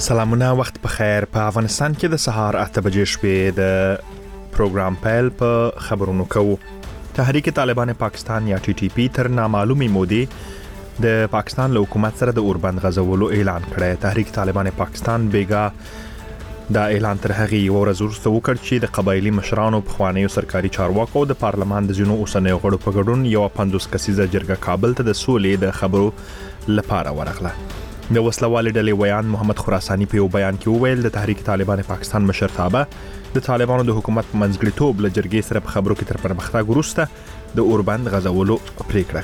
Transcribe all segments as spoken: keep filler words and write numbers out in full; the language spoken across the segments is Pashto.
سلامونه، وخت په خیر. په افغانستان کې د سهار اته بجې شپې د پروګرام پیل په خبرونو کوو. تحریک طالبان پاکستان یا ټي ټي پی تر نامعلومې مودې د پاکستان له حکومت سره د اوربند غځولو اعلان کړی. تحریک طالبان پاکستان بیګا دا اعلان تر هغه یو ورځ وروسته وکړ چې د قبایلی مشرانو په خوانیو سرکاري چارواکو د پارلمان د ځینو اوسنیو غړو په ګډون یو پنځوس کسیزه جرګه کابل ته د سولې د خبرو لپاره ورغله. د وسلوال ډلې ویان محمد خراسانی په یو بیان کې وویل د تحریک طالبان پاکستان مشرتابه د طالبانو د حکومت په منځګړیتوب له جرګې سره په خبرو کې تر پرمختګ وروسته د اوربند غځولو پریکړه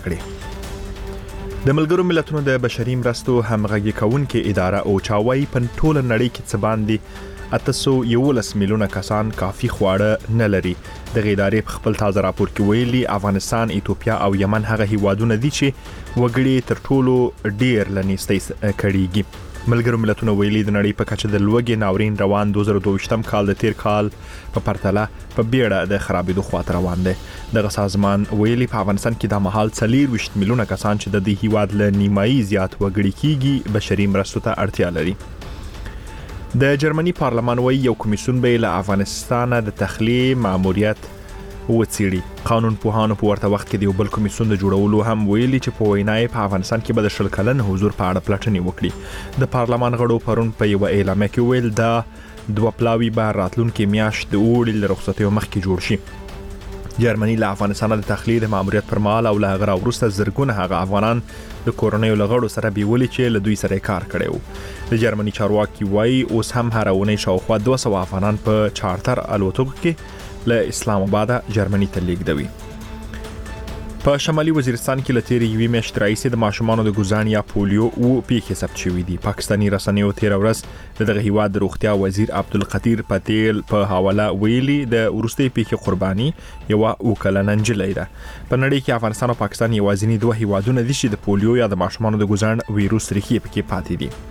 کړې. د ملګرو ملتونو د بشري مرستو همغږي کوونکې اداره او چاوي په ټوله نړۍ کې څه باندې اته سوه یولس میلیونه کسان کافي خواړه نه لري. د ادارې په خپل تازه راپور کې ویلي افغانستان، ایتوپیا او یمن هغه هیوادونه دي چې وګړي تر ټولو ډیر لنیستي کړيږي. ملګرو ملتونو ویلي د نړۍ په کچه د لوګي ناورین روان دوه زره دوه ویشتم کال د تیر کال په پرتله په بیړه د خرابېدو خواته روان دی. دغه سازمان ویلي په افغانستان کې د مهال څلور ویشت میلیونه کسان چې د دې هیواد له نیمایي زیات وګړي کېږي بشري مرستو ته اړتیا لري. د جرمني پارلمان وایي یو کمیسیون به له افغانستان د تخلیه ماموریت وڅېړي. قانون پوهانو په ورته وخت کې د یو بل کمیسیون د جوړولو هم ویلي چې په وینای په افغانستان کې به د شل کلن حضور په اړه پلټنې وکړي. د پارلمان غړو پرون په یو اعلامیه کې ویل دا دوه پلاوی به راتلونکي میاشت د اوړي له رخصتیو مخکې جوړ شي. جرمني له افغانستان د تخلیه د ماموریت پر مهال او له هغه وروسته زرګونه هغه افغانان د کورونیو لغړو سره بیولي چې له دوی سره کار کړي وو. د جرمني چارواکي وایي اوس هم هر اونۍ شاوخوا دوه سوه افغانان په چارتر الوتکو کې له اسلام آباد جرمني ته لیږدوي. په شمالي وزیرستان کې لتيري یوې میاشتې راهیسې د ماشومانو د ګوزان یا پولیو او پیښې ثبت شوې دي. پاکستاني رسنیو تیر ورځ دغه هیواد د روغتیا وزیر عبدالقدیر پټیل په حواله ویلي د ورستي پیښې قرباني یو وکلن نجلۍ ده. په نړۍ کې افغانستان او پاکستان یوازینی دوه هیوادونه دي چې د پولیو یا د ماشومانو د ګوزان وایروس ریښې پکې پاتې دي.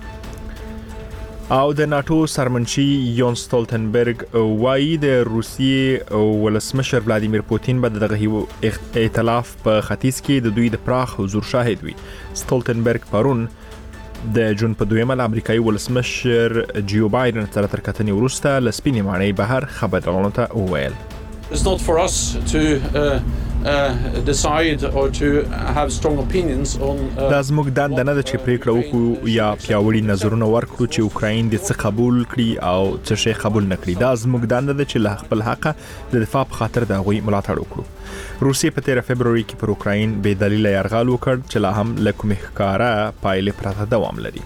او د ناتو سرمنشي یون ستولتنبرګ وایي د روسیې ولسمشر ولادیمیر پوتین به دغه ائتلاف په ختیځ کې د دوی د پراخ حضور شاهد وي. ستولتنبرګ پرون د جون په دویمه امریکایي ولسمشر جو بایدن سره تر کتنې وروسته ل سپینې ماڼۍ بهر خبرونه ته وویل. It's not for us to uh, uh, decide or to have strong opinions on uh, دا زموږ دنده نه ده چې پریکړه وکړو یا پیاوړي نظرونه ورکړو چې اوکراین د څه قبول کړي او څه شی قبول نه کړي. دا زموږ دنده ده چې له خپل حق د دفاع په خاطر د غوي ملاتړ وکړو. روسیې په تیر فبرवरी کې پر اوکراین بې دلیل یرغل وکړ چې لا هم له کومه ښکارا پایلې پرته دوام لري.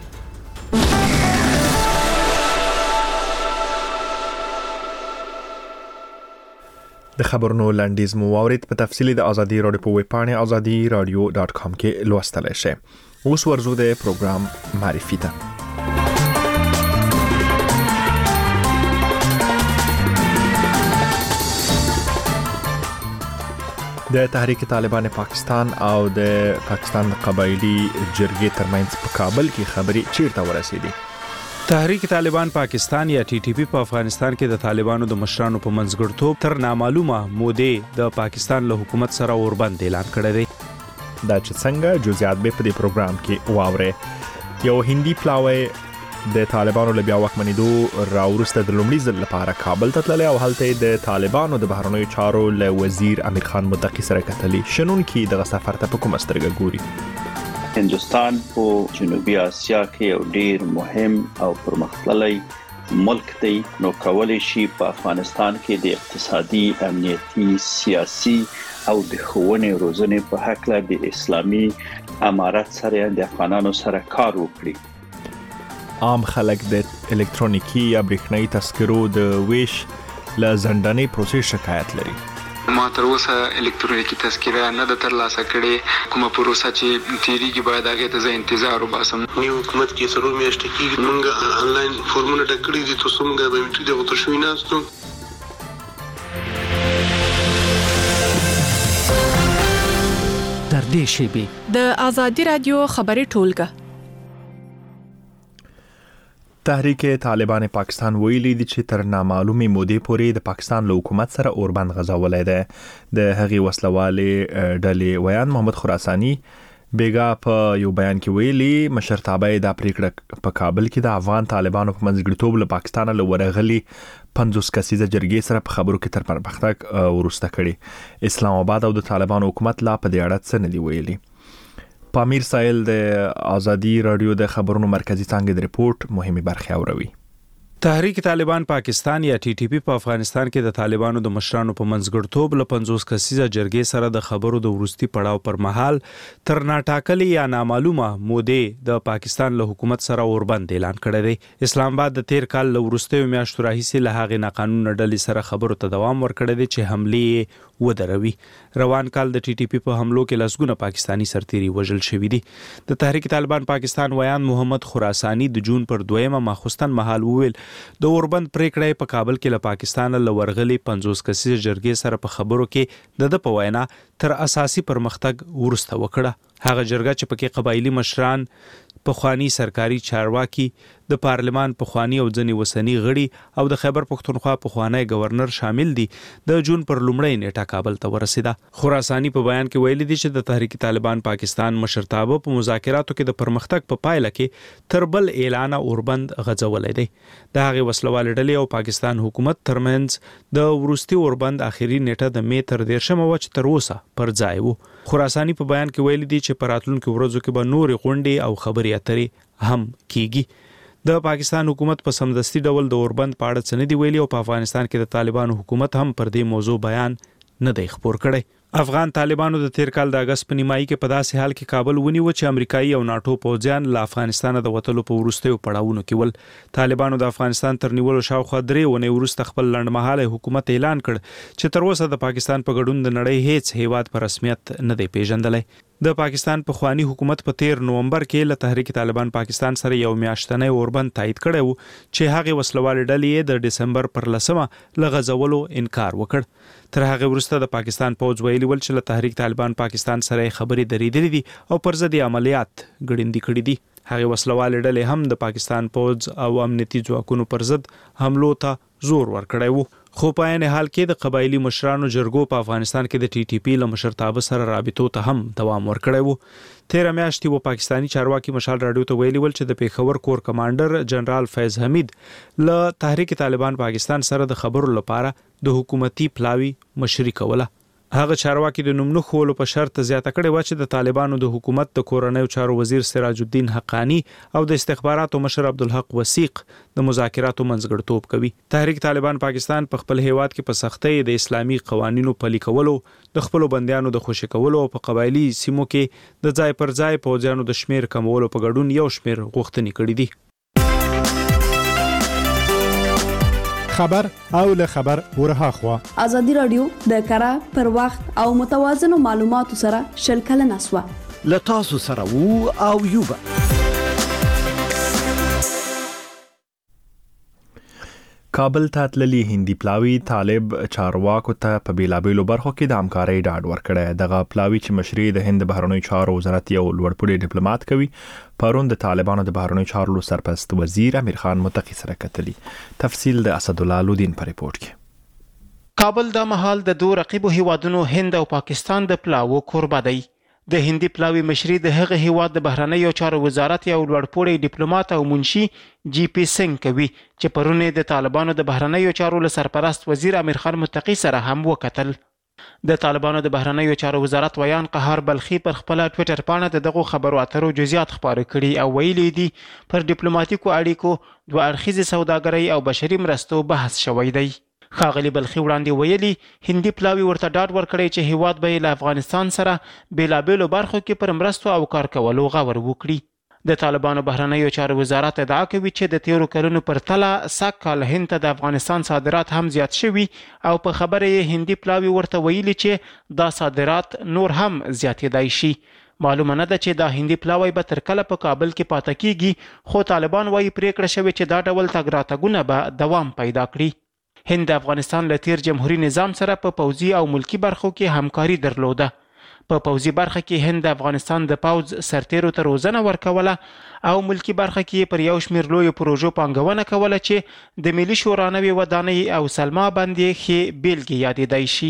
د خبرونو لنډیز مو واورید. په تفصیلی د ازادي رادیو په ویب پاڼه ازادي رادیو ډاټ کام کې لوستلی شئ. اوس ورزو د پروګرام معرفي ته. د تحریک طالبان پاکستان او د پاکستان قبایلی جرګې ترمنځ په کابل کې خبري چیرته ورسېدي. تحریک طالبان پاکستان یا ټي ټي پی په افغانستان کې د طالبانو د مشرانو په منځګړیتوب تر نامعلومه مودې د پاکستان له حکومت سره اوربند اعلان کړی دی. دا چې څنګه جزئیات به په دې پروګرام کې واورئ. یو هندي پلاوی د طالبانو له بیا واکمنېدو راوروسته د لومړي ځل لپاره کابل ته تللی او هلته د طالبانو د بهرنیو چارو له وزیر امیر خان متقي سره کتلي. شنونکي دغه سفر ته په کومه سترګه ګوري؟ هندوستان په جنوبي اسیا کې یو ډیر مهم او پرمختللی ملک دی. نو کولای شي په افغانستان کې د اقتصادي، امنیتي، سیاسي او د ښوونې روزنې په حق له د اسلامي امارت سره د افغانانو سره کار وکړي. عام خلک د الکترونیکی یا برېښنایي تذکرو د ویش له ځنډنې پروسې شکایت لري. ما تر اوسه الکترونیکی تذکره نه ده ترلاسه کړې. کومه پروسه چې تیریږي باید هغه ته زه انتظار وباسم. نیو حکومت کې سرور میاشتې کېږي موږ انلاین فورمونه ډک کړي دي تاسو موږ بایومټري دغه تر شوي ناستو. در دې شیبې د ازادي رادیو خبري ټولګه. تحریک طالبان پاکستان ویلي دي چې تر نامعلومې مودې پورې د پاکستان له حکومت سره اوربند غځولای دی. د هغې وسلوالې ډلې ویان محمد خراسانی بیګا په یو بیان کې ویلي مشرتابه د پریکړه په کابل کې د افغان طالبانو په منځګړیتوب له پاکستان له ورغلي پنځوس کسیزه جرګې سره په خبرو کې تر پرمختګ ورسته کړي. اسلام آباد او د طالبانو حکومت لا په دې اړه څه نه دی ویلي. پامیر سایل د آزادی رادیو د خبرونو مرکزی څنګه د ریپورت مهمه برخه اوروي. تحریک طالبان پاکستان یا ټي ټي پی په افغانستان کې د طالبانو د مشرانو په منځګړیتوب له پنځوس کسیزه جرګې سره د خبرو د ورستي پړاو پر مهال تر ناټاکلي یا نامعلومه مودې د پاکستان له حکومت سره اوربند اعلان کړی دی. اسلام آباد د تیر کال له ورستیو میاشتو راهیسې له هغې ناقانونه ډلې سره خبرو ته دوام ورکړی دی چې حملې ودروي. روان کال د ټي ټي پی په حملو کې لسګونه پاکستانی سرتیري وژل شوي دي. د تحریک طالبان پاکستان ویان محمد خراسانی د جون پر دویمه ماخوستن مهال وویل د اوربند پریکړه په کابل کې له پاکستان له ورغلي پنځوس کسیزه جرګې سره په خبرو کې د د په وینا تر اساسي پرمختګ ورسته وکړه. هغه جرګه چې پکې قبایلی مشران، پخوانی سرکاري چارواکي، د پارلمان پخوانی او ځنی وسنی غړي او د خیبر پختونخوا پخوانی گورنر شامل دي د جون پر لومړی نیټه کابل ته ورسیده. خراسانی په بیان کې ویلي دي چې د تحریک طالبان پاکستان مشرتابه په مذاکراتو کې د پرمختګ په پایله کې تر بل اعلان اوربند غځولې دی. د هغې وسلوال ډلې او پاکستان حکومت ترمنځ د ورستي اوربند اخیری نیټه د می تر دیرشمه و چې تر اوسه پر ځای وو. خراسانی په بیان کې ویلي دي چې په راتلونکو ورځو کې به نورې غونډې او خبرې اترې هم کیږي. د پاکستان حکومت په سمدستي ډول د اوربند په اړه څه نه دی ویلي او په افغانستان کې د طالبانو حکومت هم پر دې موضوع بیان نه دی خپور کړی. افغان طالبانو د تیر کال د اگست په نیمایي کې په داسې حال کې کابل ونیو چې امریکایي او ناتو پوځیان له افغانستان د وټلو په وروستیو پړاوونو کې ول. طالبانو د افغانستان تر نیولو شاوخوا درې ونې وروسته خپل لنډمهاله حکومت اعلان کړ چې تر اوسه د پاکستان په ګډون د نړۍ هیڅ هیواد په رسمیت نه دی پیژندلی. د پاکستان پخوانی حکومت په تیر نومبر کې له تحریک طالبان پاکستان سره یو میاشتنی اوربند تایید کړی وو چې هغه وسلوال ډلې د دسمبر پر لسمه له غځولو انکار وکړ. تر هغه وروسته د پاکستان پوځ ویلي ول چې له تحریک طالبان پاکستان سره خبرې درېدلې دي او پر ضد عملیات ګړندي کړي دي. هغه وسلوال ډلې هم د پاکستان پوځ او امنیتي ځواکونو پر ضد حملو ته زور ورکړی وو. خو په عین حال کې د قبایلی مشرانو جرګو په افغانستان کې د ټي ټي پی له مشرتابه سره رابطو ته هم دوام ورکړی وو. تیر میاشتې و پاکستانی چارواکي مشال رادیو ته ویلي ول چې د پیښور کور کمانډر جنرال فیض حمید له تحریک طالبان پاکستان سره د خبرو لپاره د حکومتي پلاوی مشري کوله. هغه چارواکي د نوم نه خولو په شرط زیاته کړې و چې د طالبانو د حکومت د کورنیو چارو وزیر سراج الدین حقانی او د استخباراتو مشر عبدالحق وثیق د مذاکراتو منځګړیتوب کوي. تحریک طالبان پاکستان په خپل هیواد کې په سختۍ د اسلامي قوانینو پلي کولو، د خپل بندیانو د خوشي کولو او په قبایلی سیمو کې د ځای پر ځای پوځیانو د شمیر کمولو په ګډون یو شمیر غوښتنې کړې دي. خبر او له خبر ورها خوا ازادي رادیو د کره پر وخت او متوازن معلوماتو سره شلکل نسوه ل تاسو سره وو او یوبا. کابل ته تللی هندي پلاوی طالب چارواکو ته په بیلابیلو برخو کې د همکارۍ ډاډ ورکړی. دغه پلاوی چې مشري د هند بهرنیو چارو وزارت یو لوړپوړی ډیپلوماټ کوي پرون د طالبانو د بهرنیو چارو سرپرست وزیر امیر خان متقی سره کتلی. تفصیل د اسدالله لودین په ریپورت کې. کابل د محل د دوه رقیبو هیوادونو هند او پاکستان د پلاوو کوربه دی. د هندي پلاوی مشري د هغه هیواد د بهرنیو چارو وزارت یو لوړپوړی ډیپلوماټ او منشي جی پی سنگ کوي چې پرونه د طالبانو د بهرنیو چارو له سرپرست وزیر امیر خان متقی سره هم وکتل. د طالبانو د بهرنیو چارو وزارت ویان قهار بلخي پر خپل ټوئیټر باندې د دغه خبرو اترو جزئیات خبرې کړي او ویلي دي پر ډیپلوماټیکو اړیکو دوه اړخیزه سوداګرۍ او بشري مرستو بحث شوی دی. خاغلی بلخي وړاندې ویلي هندي پلاوی ورته ډاډ ورکړی چې هیواد به له افغانستان سره بیلابیلو برخو کې پر مرستو او کار کولو غور وکړي. د طالبانو بهرنیو چارو وزارت ادعا کوي چې د تیرو کلونو پر تله سږ کال هند ته د افغانستان صادرات هم زیات شوي او په خبره یې هندي پلاوی ورته ویلي چې دا صادرات نور هم زیاتېدای شي. معلومه نه ده چې دا هندي پلاوی به تر کله په کابل کې پاتې کیږي، خو طالبان وايي پریکړه شوې چې دا ډول تګ راتګونه به دوام پیدا کړي. هند د افغانستان له تیر جمهوریت نظام سره په پوځي او ملکی برخو کې همکاري درلوده. په پوځي برخه کې هند د افغانستان د پوځ سرتیرو ته روزنه ورکوله او ملکی برخه کې پر یو شمېر لویو پروژو پانګونه کوله چې د ملي شورا نوې ودانۍ او سلما باندې ښې بیلګې یادېدای شي.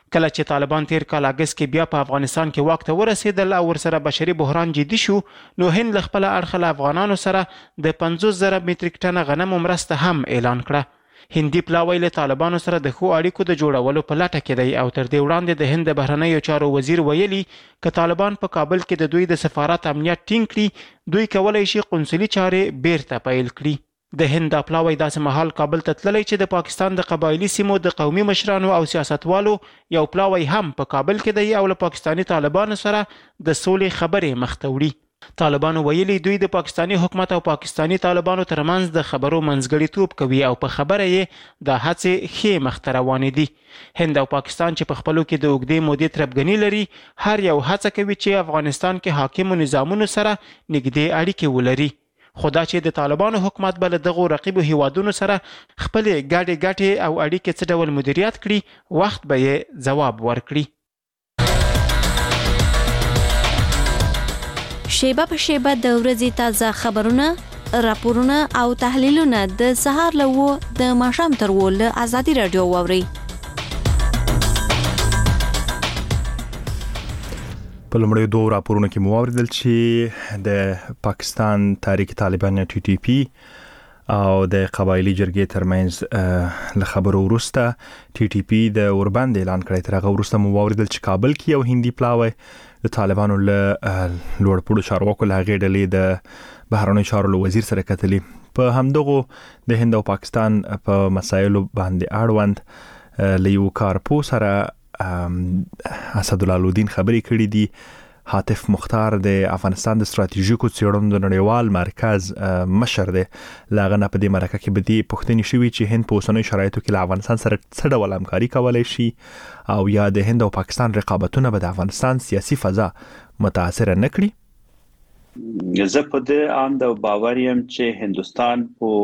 کله چې طالبان تیر کال اگست کې بیا په افغانستان کې واک ته ورسېدل او ورسره بشري بحران جدي شو، نو هند له خپل اړخه له افغانانو سره د پنځوس زره متریک ټنه غنمو مرسته هم اعلان کړه. هندي پلاوی له طالبانو سره د ښو اړیکو د جوړولو په لټه کې دی او تر دې وړاندې د هند د بهرنیو چارو وزیر ویلي که طالبان په کابل کې د دوی د سفارت امنیت ټینګ کړي، دوی کولی شي قونسلي چارې بیرته پیل کړي. د هند د پلاوی داسې مهال کابل ته تللی چې د پاکستان د قبایلي سیمو د قومي مشرانو او سیاستوالو یو پلاوی هم په کابل کې دی او له پاکستاني طالبانو سره د سولې خبرې مخ ته وړي. طالبانو ویلي دوی د پاکستاني حکومت او پاکستاني طالبانو ترمنځ د خبرو منځګړیتوب کوي او په خبره یې د هڅې ښې مخ ته روانې دي. هند او پاکستان چې په خپلو کې د اوږدې مودې تربګني لري، هر یو هڅه کوي چې افغانستان کې حاکمو نظامونو سره نږدې اړیکې ولري. خو دا چې د طالبانو حکومت به له دغو رقیبو هیوادونو سره خپلې ګډې ګټې او اړیکې څه ډول مدیریت کړي، وخت به یې ځواب ورکړي. شیبه په شیبه د ورځې تازه خبرونه، راپورونه او تحلیلونه د سهار له اوه د ماښام تر اوه له ازادي راډیو واورئ. په لومړیو دوه راپورونو کې مو واوریدل چې د پاکستان تحریک طالبان یا ټي ټي پی او د قبایلی جرګې ترمنځ له خبرو وروسته ټي ټي پی د اوربند اعلان کړی. تر هغه وروسته مو واوریدل چې کابل کې یو هندي پلاوی د طالبانو له لوړپوړو چارواکو له هغې ډلې د بهرنیو چارو له وزیر سره کتلي. په همدغو د هند او پاکستان په مسایلو باندې اړوند له یو کارپو سره اسدالله خبرې کړې دي. حاتف مختار د افغانستان د ستراتیژیکو څېړنو د نړیوال مرکز مشر دی. لاغه نه په دې مرکه کې به دې پوښتنې شوي چې هند په اوسنیو شرایطو کې له افغانستان سره څه ډول همکاري کولی شي او یا د هند او پاکستان رقابتونه به د افغانستان سیاسي فضا متاثره نه کړي. زه په دې اند او باور یم چې هندوستان په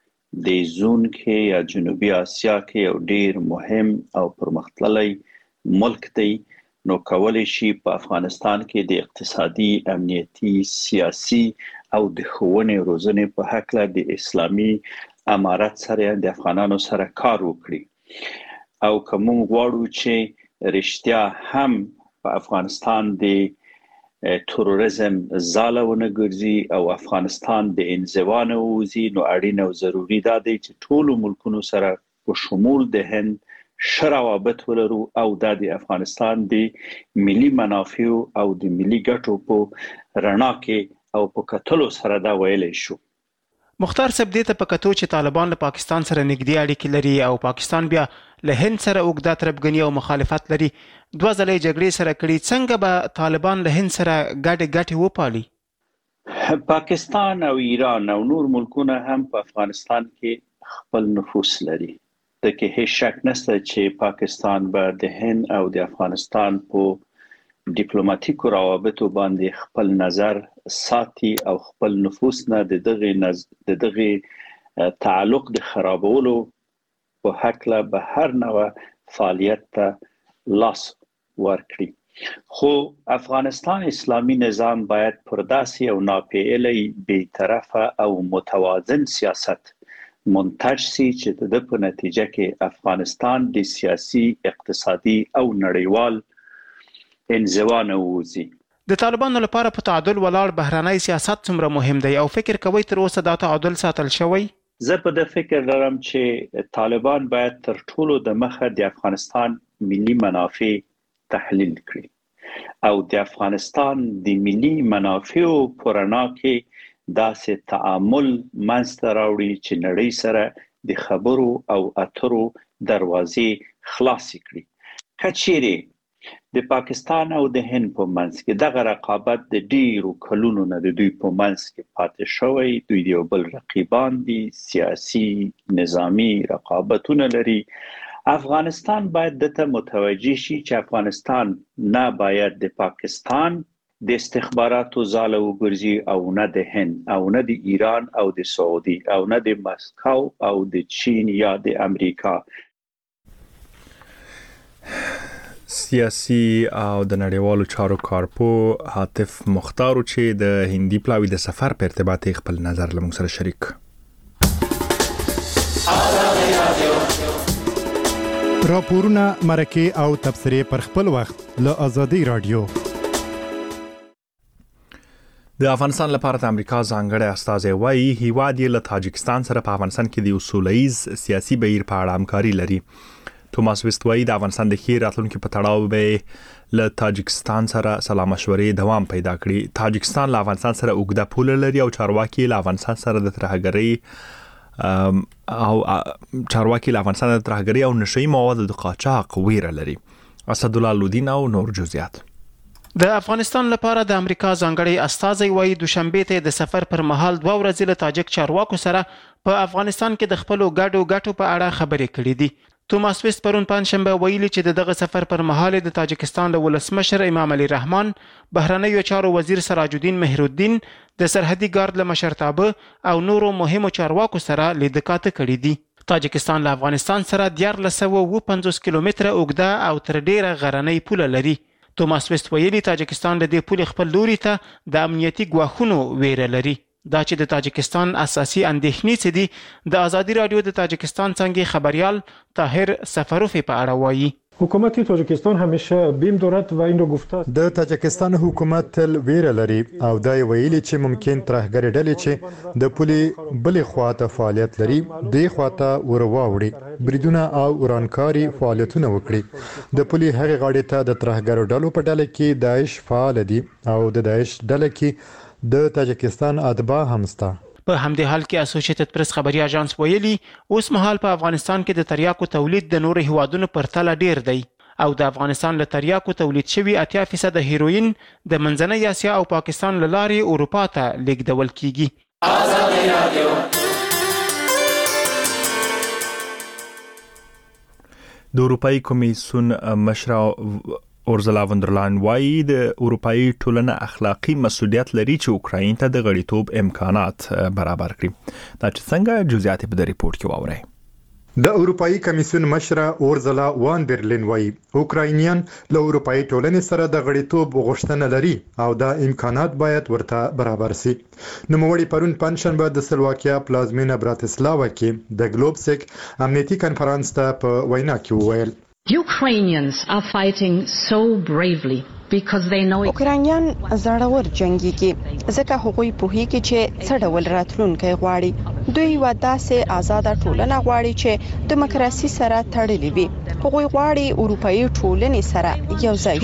د زون کې یا جنوبي اسیا کې یو ډیر مهم او پرمختللی ملک دی، نو کولی شي په افغانستان کې د اقتصادي، امنیتي، سیاسي او د ښوونې روزنې په هکله د اسلامي امارت سره د افغانانو سره کار وکړي. او که موږ غواړو چې رښتیا هم په افغانستان د تروریزم ځاله ونه ګرځي او افغانستان د انزوا نه ووځي، نو اړین او ضروري دا دی چې ټولو ملکونو سره په شمول د هند ښه روابط ولرو او دا د افغانستان د ملي منافعو او د ملي ګټو په رڼا کې او په کتلو سره دا ویلی شو. مختار صاحب دې ته په کتو چې طالبان له پاکستان سره نږدې اړیکې لري او پاکستان بیا له هند سره اوږده تربګني او مخالفت لري، دوه ځلې جګړې سره کړي، څنګه به طالبان له هند سره ګډې ګټې وپالي؟ پاکستان او ایران او نور ملکونه هم په افغانستان کې خپل نفوذ لري. د کې هیڅ شک نشته چې پاکستان به د هند او د افغانستان په ډیپلوماټیکو روابطو باندې خپل نظر ساتي او خپل نفوذ نه د دغه نز... د دغه تعلق د خرابولو په هکله به هر نوع فعالیت ته لاس ورکړي. خو افغانستان اسلامي نظام باید پر داسې او ناپیلی بی‌طرفه او متوازن سیاست منتج سي چې د په نتیجه کې افغانستان د سیاسي، اقتصادي او نړیوال انزوا نه ووځي. د طالبانو لپاره په تعادل ولاړ بهرنی سیاست څومره مهم دی او فکر کوي تر اوسه دا تعادل ساتل شوی؟ زه په دې فکر لرم چې طالبان باید تر ټولو د مخه د افغانستان ملي منافع تحلیل کړي او د افغانستان د ملي منافعو په رڼا کې داسې تعامل منځته راوړي چې نړۍ سره د خبرو او اترو دروازې خلاصې کړي. که چیرې د پاکستان او د هند په منځ کې دغه رقابت د ډیرو کلونو نه د دوی په منځ کې پاتې شوی، دوی د یو بل رقیبان دي، سیاسي، نظامی رقابتونه لري، افغانستان باید دته متوجه شي چې افغانستان نه باید د پاکستان د استخباراتو ځاله وګرځي او نه د هند او نه د ایران او د سعودي او نه د مسکو او د چین یا د امریکا. سیاسي او د نړیوالو چارو کارپو حاتف مختار چې د هندي پلاوی د سفر په ارتباط خپل نظر لمون سره شریک. راپورونه مرکه او تبصرې پر خپل وخت له ازادي رادیو. د افغانستان لپاره د امریکا ځانګړی استازی وایي هیواد یې له تاجکستان سره په افغانستان کې د یو سولهییز سیاسي بهیر په اړه همکاري لري. توماس ویست وایي د افغانستان د ښې راتلونکي په تړاو به له تاجکستان سره سلا مشورې دوام پیدا کړي. تاجکستان له افغانستان سره اوږده پوله لري او چارواکي له افغانستان سره د ترهګرۍ او چارواکي له افغانستان د ترهګرۍ او نشئی موادو د قاچاق ویره لري. اسدالله لودین او نور جزئیات. د افغانستان لپاره د امریکا ځانګړی استازی وایي دوشنبه ته د سفر پر مهال دوه ورځې له تاجک چارواکو سره په افغانستان کې د خپلو ګډو ګټو په اړه خبرې کړې دي. توماس ویست پرون پنځشنبه ویلي چې دغه سفر پر مهال د تاجکستان له ولسمشر امام علي رحمان، بهرنیو چارو وزیر سراج الدین مهرالدین، د سرحدي ګارد له مشرتابه او نورو مهمو چارواکو سره لیدکاته کړې دي. تاجکستان له افغانستان سره دیارلس سوه اووه پنځوس کیلومتره اوږده او تر ډیره غرنۍ پوله لري. توماس ویست ویلي تاجکستان له دې پولې خپل لوري ته د امنیتي ګواښونو ویره لري. دا چې د تاجکستان اساسي اندېښنې څه دي د ازادي رادیو د تاجکستان څنګه خبريال طاهر سفروفی په اړه وایي. حکومت تاجکستان همیشه بیم دارد و این رو گفته است. د تاجکستان حکومت تل ویره لري او دا ویلي چې ممکن ترهګر ډلې چې د پولې بلې خواته فعالیت لري د خواته ورواوړي بریدونه او ورانکاري فعالیتونه وکړي. د پولې هغه غاړې ته د ترهګر ډلو په ډله کې داعش فعال دي او د داعش ډله کې د تاجکستان اتباع هم شته. په همدې حال کې اسوسییټډ پریس خبري اژانس ویلي اوس مهال په افغانستان کې د تریاکو تولید د نورو هیوادونو پر تله ډیر دی او د افغانستان له تریاکو تولید شوی اتیا فیصد هیروین د منځنۍ اسیا او پاکستان له لارې اروپا ته لیږدول کیږي. ازادي رادیو د اروپאי کمیسیون مشره اورزلا وندرلاین وایي د اروپאי ټولنه اخلاقی مسؤلیت لري چې اوکراین ته د غړیتوب امکانات برابر کړي. دا چې څنګه جزئیات په د ریپورت کې واورئ. د اروپאי کمیسیون مشره اورزلا واندرلین وایي اوکراینیان له اروپאי ټولنې سره د غړیتوب غوښتنه لري او دا امکانات باید ورته برابر شي. نوموړي پرون پنځشنبه د سلواکیا پلازمینه براتسلاوا کې د ګلوبسک امنیتي کنفرانس ته په وینا کې وویل Ukrainians are fighting so bravely because they know اوکراینیان زړور جنگيږي ځکه هغوی پوهیږي چې څه ډول راتلونکی غواړي. دوی یو داسې آزاد ټولنه غواړي چې دیموکراسي سره تړلې وي. هغوی غواړي اروپאי ټولنې سره یو ځای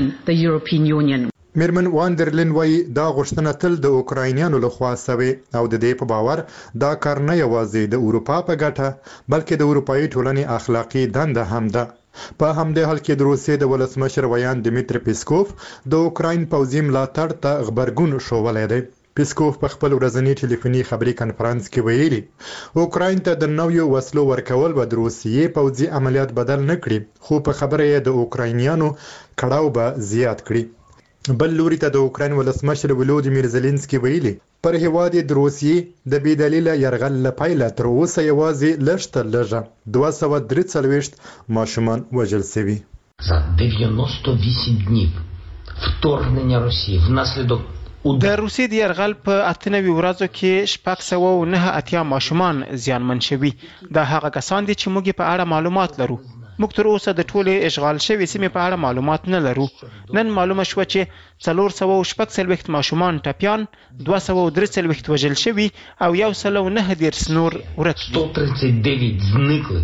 شي. میرمن واندرلین وایي دا غوښتنه تل د اوکراینیانو لخوا شوې او د دې په باور دا کار نه یوازې د اروپا په ګټه بلکې د اروپאי ټولنې اخلاقی دنده هم ده. په همدې حال کې د روسیې د ولسمشر ویان دمیتری پیسکوف د اوکراین پوځي ملاتړ ته خبرګون شوولی دی. پیسکوف په خپل ورځني ټلیفوني خبري کنفرانس کې ویلي اوکراین ته د نویو وسلو ورکول به د روسیې پوځي عملیات بدل نه کړي خو په خبره یې د اوکراینیانو کړاو به زیات کړي. بل لوري ته د اوکراین ولسمشر ولودیمیر زيلنسکي ویلي پر هیواد د روسیې د بې دلیله یرغل لپاره تر اوسه یوازې لږ لږه دوه سوه درې څلوېښت ماشومان وژل شوي. За дев'яносто вісім днів вторгнення Росії внаслідок د روسیې د یرغل په اته نوي ورځو کې شپږ سوه او نهه اتیا ماشومان زیانمن شوي. دا هغه کسان دي چې موږ په اړه معلومات لرو. موږ تر اوسه د ټولې اشغال شوې سیمې په اړه معلومات نه لرو. نن معلومه شوه چې څلور سوه او شپږ څلوېښت ماشومان ټپیان، دوه سوه او درې څلوېښت وژل شوي او یو سل او نهه دېرش نور ورک دي.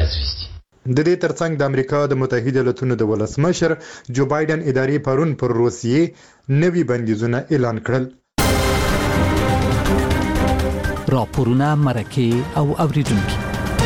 د دې ترڅنګ د امریکا د متحده ایالاتونو د ولسمشر جو بایدن ادارې پرون پر روسیې نوي بندیزونه اعلان کړل. راپورونه مرکه او اوریدونکو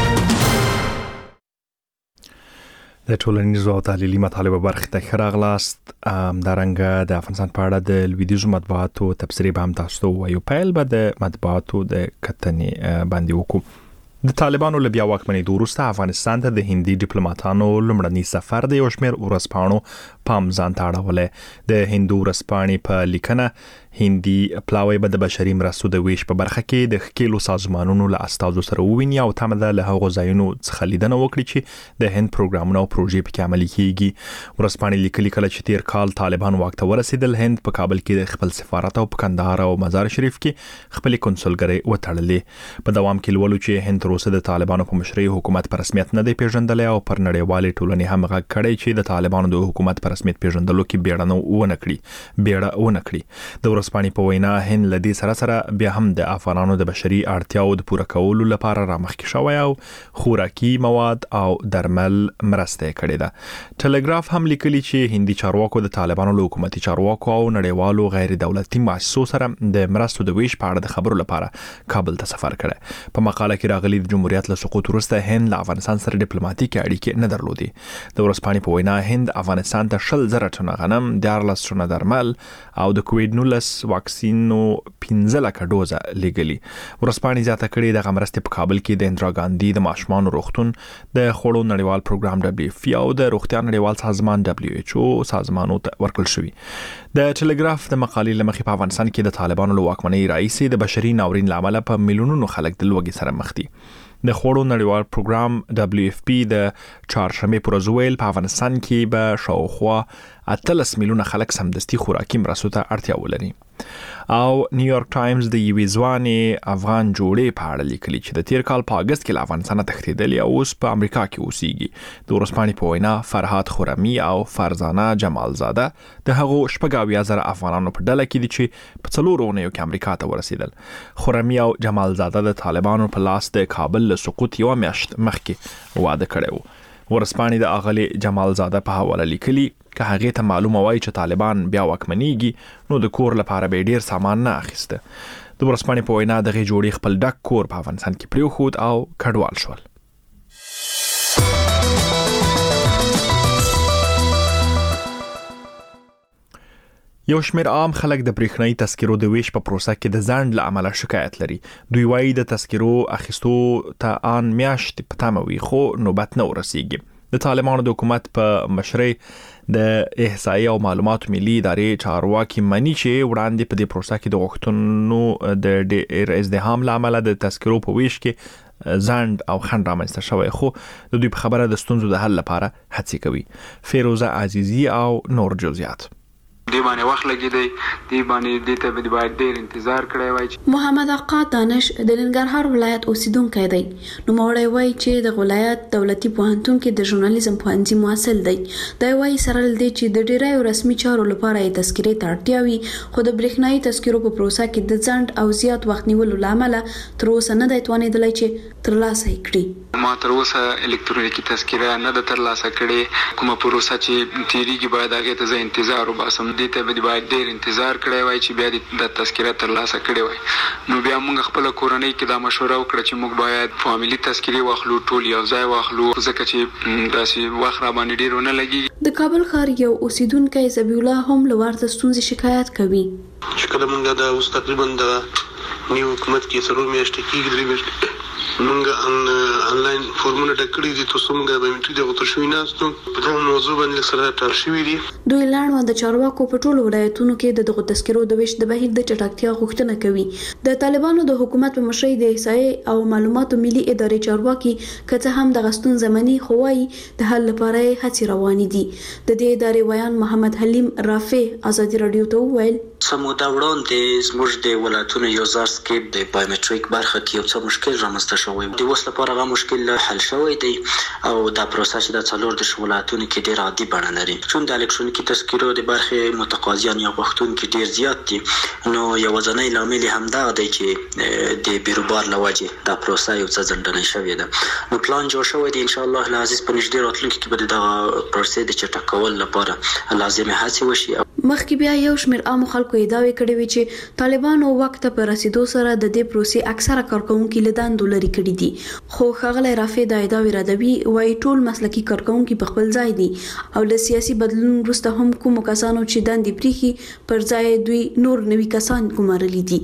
د ټولنیزو او تحلیلي مطالبه برخه ته خراغلاست. د رنګ د افغانستان په اړه د لویدیزو مطبوعاتو تبصرې به هم تاسو ته وایو. پیل به د مطبوعاتو د کتنې باندې وکړو. د طالبانو له بیا واکمنېدو وروسته افغانستان ته د هندي ډیپلوماټانو لومړنی سفر د یو شمېر ورځپاڼو پام ځان ته اړولی. د هندو ورځپاڼې په لیکنه هندي پلاوی به د بشري مرستو د ویش په برخه کې د ښکېلو سازمانونو له استازو سره وویني او تمه ده له هغو ځایونو څخه لیدنه وکړي چې د هند پروګرامونه او پروژې پکې عملي کیږي. ورځپاڼې لیکلي کله چې تیر کال طالبان واک ته ورسېدل، هند په کابل کې د خپل سفارت او په کندهار او مزار شریف کې خپل کنسولګرۍ وتړلې. په دوام کې لولو چې هند تر اوسه د طالبانو په مشرۍ حکومت په رسمیت نه دی پیژندلی او پر نړیوالې ټولنې هم غږ کړی چې د طالبانو د حکومت په رسمیت پیژندلو کې بیړه نه ونه کړي بیړه ونه کړي. د ورځپاڼې په وینا هند له دې سره سره بیا هم د افغانانو د بشري اړتیاو د پوره کولو لپاره رامخکې شوی او خوراکي مواد او درمل مرسته کړې ده. ټلګراف هم لیکلي چې هندي چارواکو د طالبانو له حکومتي چارواکو او نړیوالو غیر دولتي مؤسسو سره د مرستو د ویش په اړه د خبرو لپاره کابل ته سفر کړی. په مقاله کې راغلي د جمهوریت له سقوط وروسته هند له افغانستان سره ډیپلوماټیکي اړیکې نه درلودې. د ورځپاڼې په وینا هند افغانستان ته شل زره ټنه غنم، دیارلس ټنه درمل او د کووډ نولس واکسینو پنځه لکه ډوزه لګلي. ورځپاڼې زیاته کړې د مرستې په کابل کې د اندرا ګاندي د ماشومانو روغتون، د خوړو نړیوال پروګرام دبليو اف پی او د روغتیا نړیوال سازمان دبليو ایچ او سازمانونو ته ورکړل شوی. د ټلګراف د مقالې لمخې په افغانستان کې د طالبانو له واکمنۍ راهیسې د بشري ناورین لامل په میلیونونو خلک د لوږې سره مخ دي. د خوړو نړیوال پروګرام دبليو اف پی د چهارشنبه پر ورځ ویل په افغانستان کې به شاوخوا اتلس میلیونه خلک سمدستي خوراکي مرستو ته اړتیا ولري. او نیویارک ټایمز د یوې ځوانې افغان جوړې په اړه لیکلي چې د تیر کال په اگست کې له افغانستانه تښتېدلې او اوس په امریکا کې اوسېږي. د ورځپاڼې په وینا فرهاد خرمی او فرزانه جمالزاده د هغو شپږ اویا زره افغانانو په ډله کې دي چې په څلورو اونیو کې امریکا ته ورسېدل. خرمی او جمالزاده د طالبانو په لاس د کابل له سقوط یوه میاشت مخکې واده کړی و. ورځپاڼې د اغلې جمالزاده په حواله لیکلي که هغې ته معلومه وای چې طالبان بیا واکمنېږي نو د کور لپاره به ډیر سامان نه اخیسته. د ورځپاڼې په وینا دغه جوړې خپل ډک کور په افغانستان کې پریښود او کډوال شول. یو شمېر عام خلک د برېښنايي تذکرو د ویش په پروسه کې د ځنډ له امله شکایت لري. دوی وایي د تذکرو اخیستو ته آن میاشت په تمه وي خو نوبت نه ورسیږي. د طالبانو د حکومت په مشرۍ د احصایې او معلوماتو ملي ادارې چارواکي مني چې وړاندې په دې پروسه کې د غوښتنو د ډېر ازدحام له امله د تذکرو په ویش کې ځنډ او خنډ رامنځته شوی، خو د دوی په خبره د ستونزو د حل لپاره هڅې کوي. فیروزه عزیزی او نور جزئیات. دی باندې وخت لګیدي، دی باندې د ته به باید ډیر انتظار کړی وای. محمد آقا دانش د ننګرهار ولایت اوسیدونکی دی. نو موري وای چې د ولایت دولتي پوهنتون کې د ژورنالیزم پوهنځي محصل دی. دا وای سره لدی چې د ډیرای رسمي چارو لپاره یې تذکرې ته اړتیا وي، خو د برېښنايي تذکرو په پروسه کې د ځنډ او زیات وخت نیولو لامل تر اوسه نه دی توانېدلی چې ترلاسه کړي. ما تر اوسه الکترونیکی تذکره نه ده ترلاسه کړې. کومه پروسه چې تیریږي باید هغه ته زه انتظار وباسم. دې ته به باید ډیر انتظار کړی وای چې بیا د تذکره ترلاسه کړی وای. نو بیا موږ خپل کورنۍ کې دا مشوره وکړه چې موږ باید فاميلي تذکره واخلو، ټول یو ځای واخلو، ځکه چې داسې وخت را باندې ډیر ونه لګي. د کابل ښار یو اوسیدونکی زبی الله هم له ورته ستونزې شکایت کوي. چې کله موږ دا اوس تقریبا د نیو حکومت کې سره میاشتې کېږي درې میاشتې موږ ان انلاین فورمونه ډکړي دي، تاسو موږ به میټري د غوښتل شوی ناستو په دغه موضوع باندې سره ټال شوی دي. دوی لاړو د چارواکو په ټولو ولایتونو کې د دغه تذکرو د ویش د بهیر د چټکتیا غوښتنه کوي. د طالبانو د حکومت په مشرۍ د احصایې او معلوماتو ملي ادارې چارواکي کته هم د غستون زمانی خوای د حل لپاره هڅې روانې دي. د دې ادارې ویان محمد حلیم رافع ازادي رادیو ته وویل سمودا وړاندې زموږ د ولایتونو یو ځار سکیپ د بایومټریک برخه کې یو څه مشکل رامنځته شوی. د اوس لپاره هغه مشکل حل شوی دی او دا پروسه چې د څلور د ولایتونو کې ډیر عادي بڼه لري. چون د الکترونیکی تذکرو د برخه متقاضیان یا غوښتونکي ډیر زیات دي، نو یو ځنۍ لامل هم دا دی چې د بیروبار لوجه دا پروسه یو څه ځنډنه شوې ده. نو پلان جوړ شوی دی، ان شاء الله العزیز په نږدې راتلونکي کې به د پروسې د چټکول لپاره لازمه هڅې وشي. مخکې بیا یو شمېر عام خلکو ادعا کړې وې چې طالبانو وخت په رسیدو سره د دې پروسې اکثره کارکونکي له دندو لري کړي دي، خو ښاغلی رافع دا ادعا ردوي. وایي ټول مسلکي کارکونکي په خپل ځای دي او له سیاسي بدلون وروسته هم کومو کسانو چې دندې پریښي پر ځای دوی نور نوي کسان ګمارلي دي.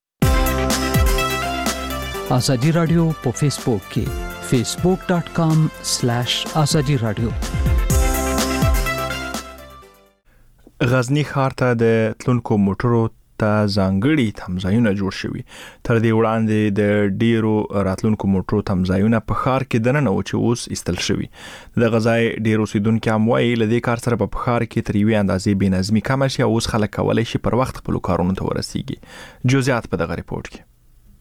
ازادي رادیو په فیسبوک کې facebook dot com slash azadi radio. غزنی ښار ته د تلونکو موټرو ته ځانګړي تمځایونه جوړ شوي. تر دې وړاندې د ډیرو راتلونکو موټرو تمځایونه په ښار کې دننه و چې اوس ایستل شوي. د غزای ډیر اوسیدونکو هم وایي له دې کار سره په ښار کې تر یوې اندازې بې نظمي کم شي او اوس خلک کولی شي پر وخت خپل کارونو ته ورسیږي. جزئیات په دغه ریپورت کې.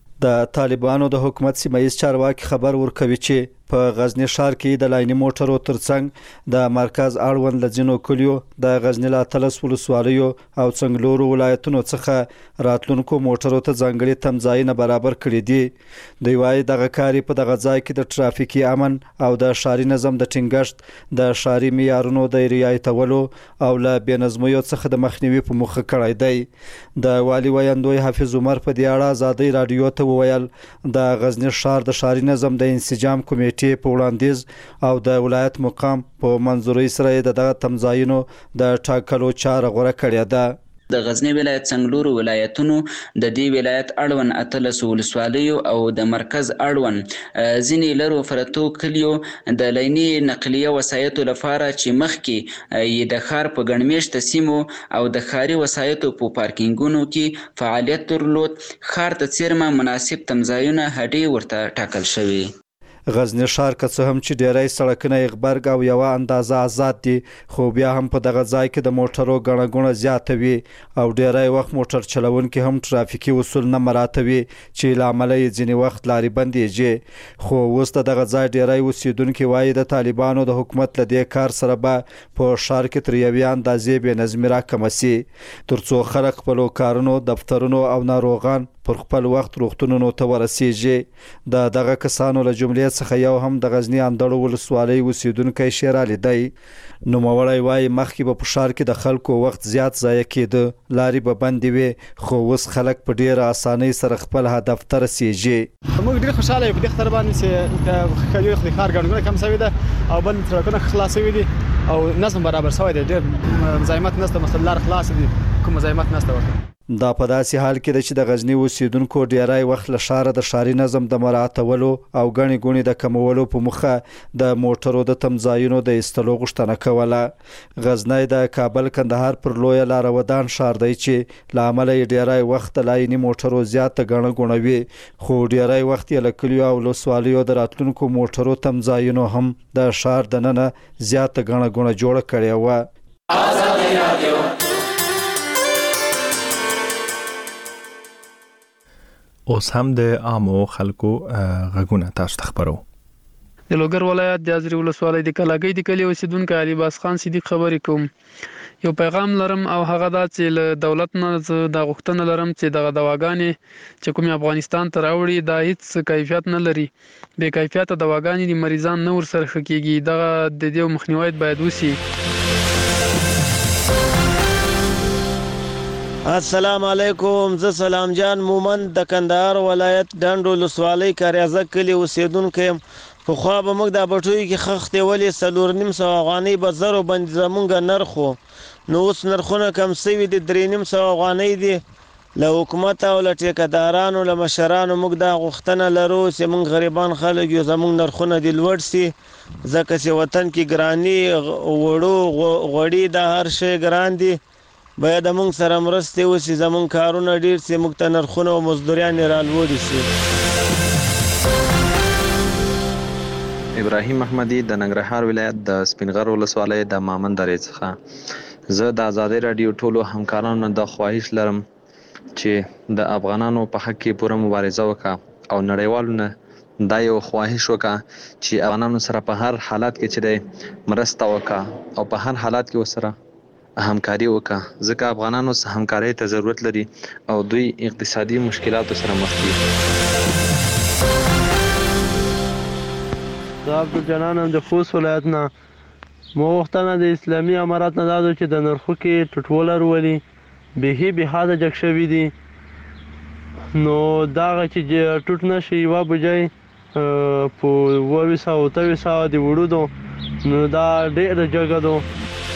د طالبانو د حکومت سیمایي چارواکي خبر ورکوي چې په غزنی ښار کې د لایني موټرو ترڅنګ د مرکز اړوند لځینو کلیو د غزنی لا تلس ولسوالیو او څنګلورو ولایتونو څخه راتلونکو موټرو ته ځانګړي تمځایونه برابر کړي دي. دوی وايي دغه کاری په دغه ځای کې د ترافیکي امن او د ښاري نظم د ټینګښت د ښاري معیارونو د رعایتولو او له بې نظمیو څخه د مخنیوي په موخه کړی دی. د والي ویاندوی حافظ عمر په دې اړه ازادي رادیو ته وویل د غزنی ښار د ښاري نظم د انسجام کمیټې په وړاندیز او د ولایت مقام په منځوري سره د دغه تمځایونو د ټاکلو چاره غوړه کړې ده. د غزنی ولایت څنګلورو ولایتونو د دې ولایت اړوند اتلس ولسوالیو او د مرکز اړوند ځینې لرو فرتو کلیو د لیني نقلیه وسایطو لپاره چې مخکې یې د ښار په ګڼمېشته سیمو او د ښاري وسایطو په پارکینګونو کې فعالیت درلود، ښار ته څیرمه مناسب تمځایونه هډې ورته ټاکل شوي. غزنی ښار که څه هم چې ډیری سړکونه غبرګ او یوه اندازه آزاد دي، خو بیا هم په دغه ځای کې د موټرو ګڼه ګوڼه زیاته وي او ډیری وخت موټر چلونکي هم ترافیکي اصول نه مراعاتوي چې له امله یې ځینې وخت لارې بندیږي. خو اوس د دغه ځای ډیری اوسیدونکي وایي د طالبانو د حکومت له دې کار سره به په ښار کې تر یوې اندازې بې نظمي راکمه سي، تر څو خلک خپلو کارونو، دفترونو او ناروغان پر خپل وخت روغتونونو ته ورسیږي. د دغه کسانو له جملې څخه یو هم د غزنی اندړو ولسوالۍ اوسیدونکی شیرالی دی. نوموړی وایي مخکې به په ښار کې د خلکو وخت زیات ضایع کېده، لارې به بندې وې، خو اوس خلک په ډېره اسانۍ سره خپل هدف ته رسیږي. موږ ډېر خوشحاله یو په دې خاطر باندې چې د ښار ګڼه ګوڼه کم شوې ده او بل سړکونه خلاص شوي دي او نظم برابر شوی دی، ډېر مزاحمت نشته، مثلا لار خلاص دي، کوم مزاحمت نشته ورته. دا په داسې حال کې ده چې د غزنی اوسیدونکو ډیری وخت له ښاره د ښاري نظم د مراعاتولو او ګڼې ګوڼې د کمولو په موخه د موټرو د تمځایونو د ایستلو غوښتنه کوله. غزنی د کابل کندهار پر لویه لاره ودان ښار دی چې له امله یې ډیری وخت د لایني موټرو زیاته ګڼه ګوڼه وي، خو ډیری وخت یې له کلیو او ولسوالیو د راتلونکو موټرو تمځایونو هم د ښار دننه زیاته ګڼه ګوڼه جوړه کړې وه. ازادي رادیو اوس هم د عامو خلکو غږونه تاسو ته خبرو. د لوګر ولایت د ازري ولسوالۍ د کلاګۍ د کلي اوسیدونکو علي باز خان صدیق خبرې کوم. یو پیغام لرم او هغه دا چې له دولت نه د غوښتنه لرم چې دغه دواګانې چې کومې افغانستان ته راوړي دا هیڅ کیفیت نه لري، بې کیفیته دواګانې د مریضان نه ورسره ښه کېږي، دغه د دې مخنیوی باید وشي. السلام علیکم، زه سلام جان مومن د کندهار ولایت ډنډ ولسوالۍ کاریازک کلي اوسیدونکی یم. پخوا به موږ دا بټوی کې خښتې ولې څلور نیم سوه افغانۍ به زرو باندې زمونږ نرخ و، نو اوس نرخونه کم سوي دي، درې نیم سوه افغانۍ دي. له حکومت او له ټیکهدارانو له مشرانو موږ دا غوښتنه لرو چې موږ غریبان خلک یو، زموږ نرخونه دې لوړ سي، ځکه چې وطن کې ګراني وړو غوړي دا هر شی ګران دي. باید موږ سره مرستې وشي، زموږ کارونه ډېر سي، موږ ته نرخونه او مزدوریان یې رالوړي سي. ابراهیم احمدي د ننګرهار ولایت د سپینغر ولسوالۍ د مامن درې څخه. زه د ازادي رادیو ټولو همکارانو د خواهش لرم چې د افغانانو په حق کې پوره مبارزه وکړه او نړیوالو نه دا یو خواهش وکړه چې افغانانو سره په هر حالات کې چې دی مرسته وکړه او په هر حالات کې ورسره همکاري وکړه، ځکه افغانانو سره همکارۍ ته ضرورت لري او دوی اقتصادي مشکلاتو سره مخ دي. زه عبدالجنان یم د خوست ولایت نه. مو غوښتنه د اسلامي امارات نه دا ده چې د نرخو کې ټیټوالی راولي، بیخي بېحده جګ شوي دي، نو دغه چې ټوټ نه شي یوه بوجۍ په اووه ویشت سوه اته ویشت سوه د وړو دو، نو دا ډېره جګه ده.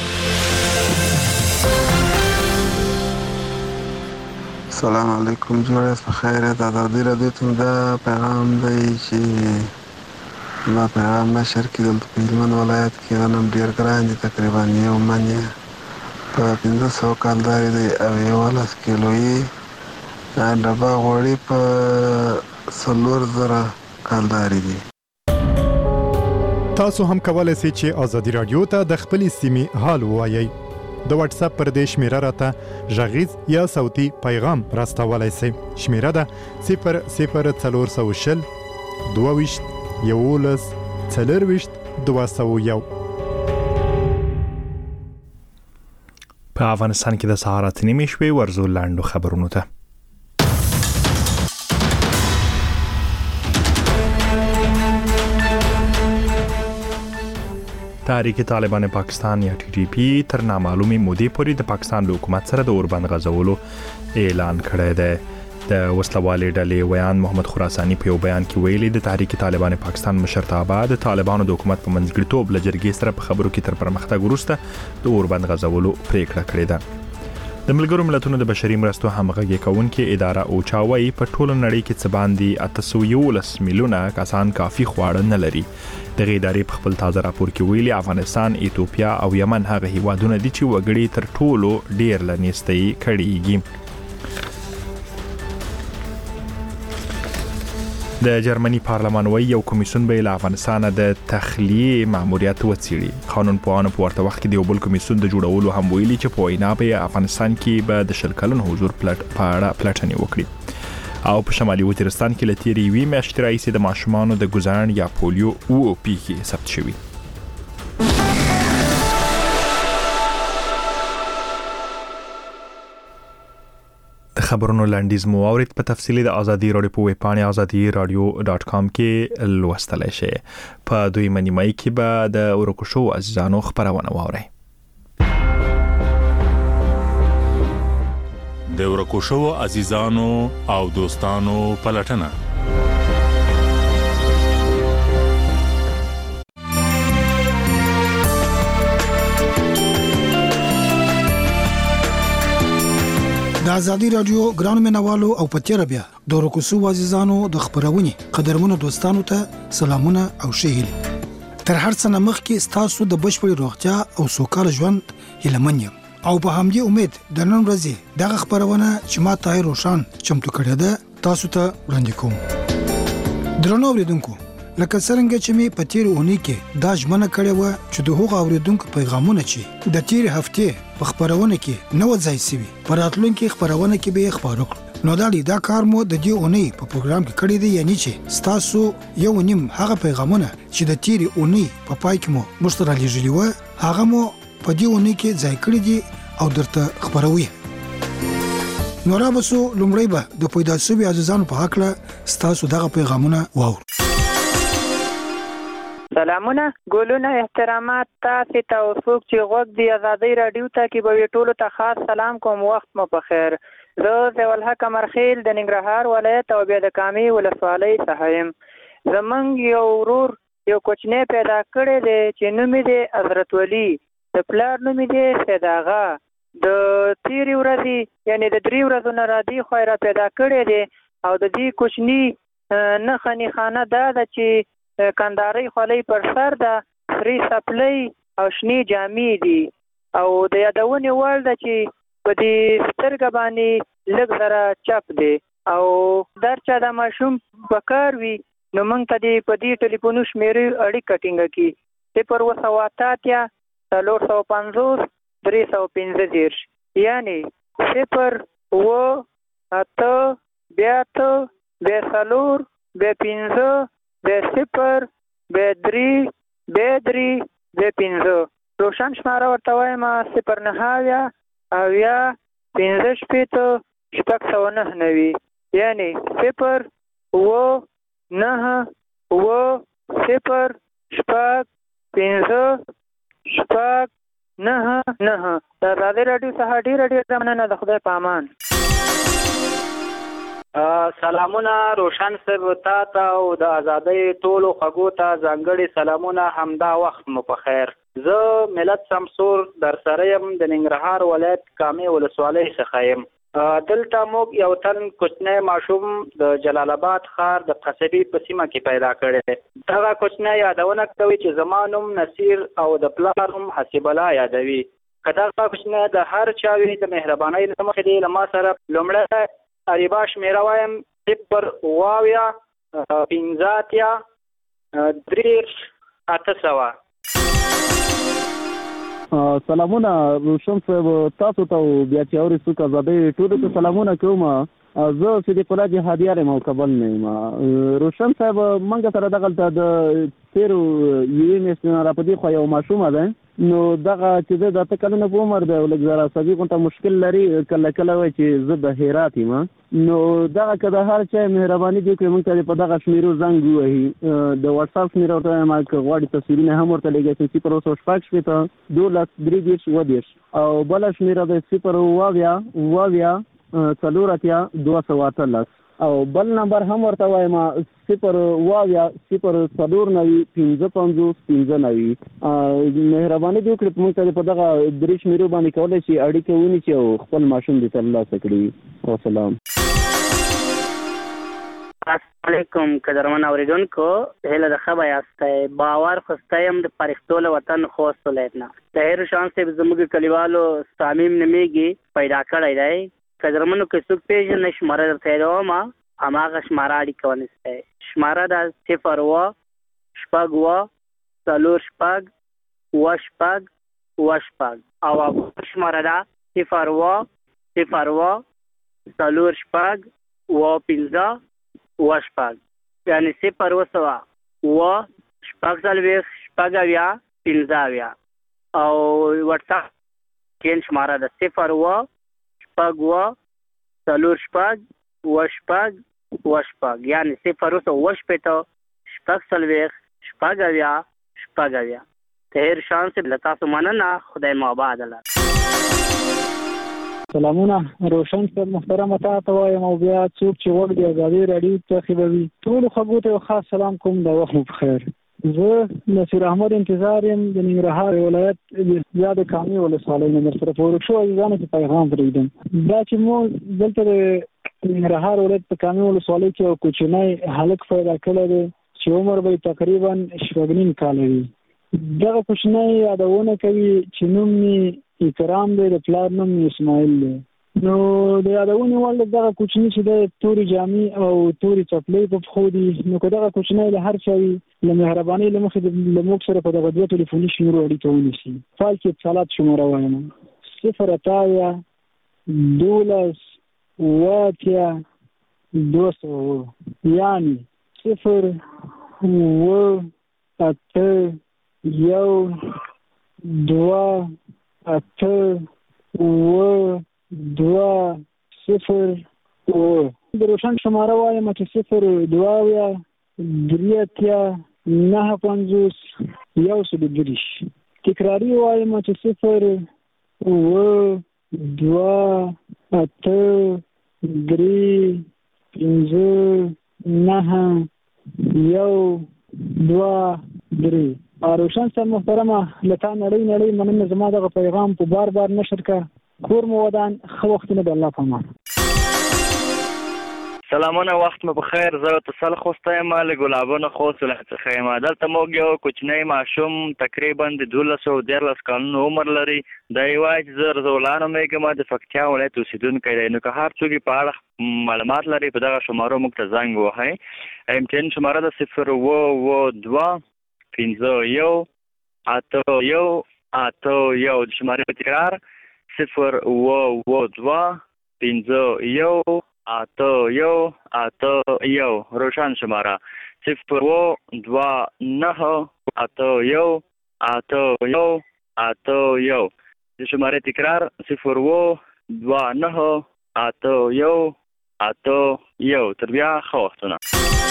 سلام علیکم، جوړ یاست په خیر. د ازادي رادیو ته دا پیغام دی چې ما پیغام نشر کړي دلته په هلمند ولایت کې غنم ډېر ګران دي، تقریبا یو من یې په پنځه سوه کالدارې دی او یولس کیلو یې ډبه غوړي په څلور زره کالدارې دي. تاسو هم کولای شئ چې ازادي رادیو ته د خپلې سیمې حال ووایئ. د واتس اپ پر دې شمیره راته غږیز یا صوتي پیغام راستولای شئ. شمیره ده صفر صفر څلور سوه شل دوه ویشت یولس څلرویشت دوه سوه یو. په افغانستان کې د سهار اته نیمې شپې ورزو لاندو خبرونو ته. تحریک طالبان پاکستان یا ټي ټي پی تر نامعلومې مودې پورې د پاکستان له حکومت سره د اوربند غځولو اعلان کړی دی. د وسلوالې ډلې ویان محمد خراساني په یو بیان کې ویلي د تحریک طالبان پاکستان مشرتابه د طالبانو د حکومت په منځګړیتوب له جرګې سره په خبرو کې تر پرمختګ وروسته د اوربند غځولو پریکړه کړې ده. د ملګرو ملتونو د بشري مرستو همغږي کوونکې اداره اوچا وايي په ټوله نړۍ کې څه باندې اته سوه یولس میلیونه کسان کافي خواړه نه لري. دغه ادارې په خپل تازه راپور کې ویلي افغانستان، ایتوپیا او یمن هغه هیوادونه دي چې وګړي تر ټولو ډیر لنیستي کړيږي. د جرمني پارلمان وایي یو کمیسیون به له افغانستان د تخلیه ماموریت وڅیړي. قانون پوهانو په ورته وخت کې د یو بل کمیسیون د جوړولو هم ویلي چې په وینا به افغانستان کې به د شل کلن حضور پلټ پاړه پلټنې وکړي. او په شمالي وزیرستان کې لتیری وی میاشتې راځي د ماشومانو د ګزارن یا پولیو او پیخي ثبت شوی. د خبرونو لاندیز مو اورید په تفصیلی د ازادي رادیو په ویب پاڼه ازادي رادیو ډاټ کام کې لوستلای شئ. په دوی منیمای کې به د ورکوشو عزیزانو خبرونه واورئ. د ورکوشو عزیزانو او دوستانو پلټنه. د ازادي رادیو ګرانو مینوالو او پتیره بیا د ورکوشو عزیزانو د خبرونې قدرمنو دوستانو ته سلامونه او ښه هیلې. تر هر څه نه مخکې ستاسو د بشپړې روغتیا او سوکاله ژوند هیلهمن یم او په همدې امید د نن ورځې دغه خبرونه چې ما طاهر روشان چمتو کړې ده تاسو ته وړاندې کوم. درنو اوریدونکو، لکه څنګه چې می په تیر اونۍ کې دا ژمنه کړې و چې د هغو اوریدونکو پیغامونه چې د تیر هفته په خبرونه کې نو ځای سوي په راتلونکي خبرونه کې به خبرو کړو. نو دا دا کار مو د دې اونۍ په پروګرام کې کړی دی، یعنی چې تاسو یو نیم هغه پیغامونه چې د تیر اونۍ په پای کې مو مشترک لېږلي و هغه مو په دې اونۍ کې ځای کړی دی او درته خبروي. نو را بسو لومړی به د پیدا شوي عزیزانو په حق له تاسو دغه پیغامونه واورو. سلامونه، ګلونه، احترامات تاسو ته او څوک چې غوږ دی ازادي رادیو ته کې به ټولو ته خاص سلام کوم. وخت مو په خیر. زه ضیاء الحق امرخیل د ننګرهار ولایت او بیا د کامې ولسوالۍ څخه یم. زمونږ یو ورور یو کوچنی پیدا کړی دی چې نوم یې دی حضرت ولی، د پلار نوم یې دی سید آغا. د تیرې ورځې یعنی د درې ورځو نه راځي خو را پیدا کړی دی او د دې کوچني نښه نښانه دا ده چې کندارۍ خولۍ پر سر ده، سرې څپلۍ او شنې جامې دي او د یادونې وړ ده چې په دې سترګه باندې لږ زره چپ دی او در چا د ماشوم په کار وي نو موږ ته دې په دې ټلیفونو شمېرې اړیکه ټینګه کړي. صفر اووه سوه اته اتیا څلور سوه پنځوس درې سوه پنځه دېرش، یعنې صفر اووه اته بیا اته بیا څلور بیا پنځه بیا صفر بیا درې بیا درې بیا پنځه. روشن شماره ورته وایم صفر نهه اویا اویا پنځه شپېته شپږ سوه نهه نوي، یعنې صفر اووه نهه اووه صفر شپږ پنځه شپږ نهه نهه. د ازادي راډیو څخه ډېره ډېره مننه. د خدای په امان. سلامونه روشن صاحب تا ته او د ازادۍ ټولو خوږو ته ځانګړي سلامونه. همدا وخت مو په خیر. زه ملت شمسور در سره یم، د ننګرهار ولایت کامې ولسوالۍ څخه یم. دلته موږ یو تن کوچنی ماشوم د جلال آباد ښار د قصبې په سیمه کې پیدا کړی. دغه کوچنی یادونه کوي چې زما نوم نصیر او د پلار نوم حسیب الله یادوي. کدا کوچنی د هر چا وی د مهرباني له مخې دی لما سره لومړی اریبا شمیره وایم صفر واویا پنځاتیا دریش اته سوه. سلامونه روشن صاحب، تاسو ته بیا چې اوري څوک آزادۍ ټولو ته سلامونه کوم. زه صدیق الله جهادیار یم او کابل نه یم. روشن صاحب موږ سره دغلته د تېرو یوې میاشتې نه راپدې خوا یو ماشومه دی، نو دغه چې زه د اته کلونو په عمر دی او لږ ذره عصبي غونته مشکل لري، کله کله وایي چې زه د هرات یم. نو دغه که د هر چا مهرباني دې کړي موږ ته په دغه شمیرو زنګ ووهي، د وټساپ شمیره ورته وایم که غواړي تصویرونه هم ورته لېږی شي، صفر اوه سوه شپږ شپېته دولس درې دېرش اووه دېرش، او بله شمیره د صفر اوه اویا اوه اویا څلور اتیا دوه سوه اتلس، او بل نمبر هم ورته وایم صفر اوه اویا صفر څلور نوي پنځه پنځوس پنځه نوي. مهرباني دې وکړي موږ ته په دغه درې شمیرو باندې کولی شي اړیکه ونیسي او خپل ماشوم دې ترلاسه کړي. وسلام. السلام علیکم قدرمن اوریدونکو، هله د ښه به یاستئ. باور خوستی یم د پرښتو له وطن خوست ولایت نه. طاهر شان صاحب زموږ کلیوالو صامیم نومیږي پیدا کړی دی. قدرمنو که څوک پېژنئ شماره درته یادوم، هماغه شماره اړیکه ونیسئ. شماره ده صفر اوه شپږ اوه څلور شپږ اوه شپږ اوه شپږ، او شماره ده صفر اوه صفر اوه څلور شپږ اوه پنځه اوه شپږ، یعنې صفر اوه سوه اوه شپږ څلوېښت شپږ اویا پنځه اویا. او وټساپ کین شماره ده صفر اوه شپږ اوه څلور شپږ اوه شپږ اوه شپږ، یعنې صفر اوه سوه اوه شپېته شپږ څلوېښت شپږ اویا شپږ اویا. طاهر شان صاحب له تاسو مننه، خدای مو آباد لره. سلامونه روشن صاحب محترمه، تا ته وایم او بیا څوک چې وخت د ازادۍ راډیو تعقیبوي ټولو خوږو ته یو خاص سلام کوم، د وخت مو بخیر. زه نصیر احمد انتظار یم د ننګرهار ولایت یا د کامې ولسوالۍ نه درسره په ورکشو عزیزانو کې پیغام پرېږدم. دا چې موږ دلته د ننګرهار ولایت په کامې ولسوالۍ کې یو کوچنی هلک پیدا کړی دی چې عمر به تقریبا شپږ نیم کاله وي. دغه کوچنی یادونه کوي چې نوم یې اکرام دی، د پلار نوم اسماعیل دی. نو د یادونې وړ دغه کوچني چې د تورې جامې او تورې څپلۍ په پښو دي، نو که دغه کوچنی له هر چا وي له مهربانۍ له مخې له موږ سره په دغه دوه ټلیفوني شمېرو اړیکه ونیسي. فال کې اتصالات شماره وایم صفر اته اویا دولس اوه اتیا دوه سوه اووه، یعنې صفر اوه اته یو دوه اته اوه دوه صفر اوه. د روشن شماره وایم چې صفر دوه اویا درې اتیا نهه پنځوس یو سل دېرش. تکراري وایم چې صفر اوه دوه اته درې پنځه نهه یو دوه درې. روشن صاحب محترمه له تا نړۍ نړۍ مننه، زما دغه پیغام په بار بار نشر کړه. کور مو ودان، ښه وختونه د الله په امان. سلامونه، وخت مو بخیر. زه اتصال خوستی یم له ګلابونه خوست ولایت څخه یم. دلته موږ یو کوچنی ماشوم تقریبا د دولس او دیارلس کلونو عمر لري. دی وایي چې زه رضاالله نومیږم، د پکتیا ولایت اوسېدونکی دی. نو که هر څوک په اړه معلومات لري په دغه شمارو موږ ته زنګ ووهئ. امتحان شماره ده صفر اوه اوه دوه پنځه یو اته یو اته یو. د شمارې په تکرار صفر اوه اوه دوه پنځه یو اته یو اته یو. روشن شماره صفر اوه دوه نهه اته یو اته یو اته یو. د شمارې تکرار صفر اوه دوه نهه اته یو اته یو. تر بیا ښه وختونه.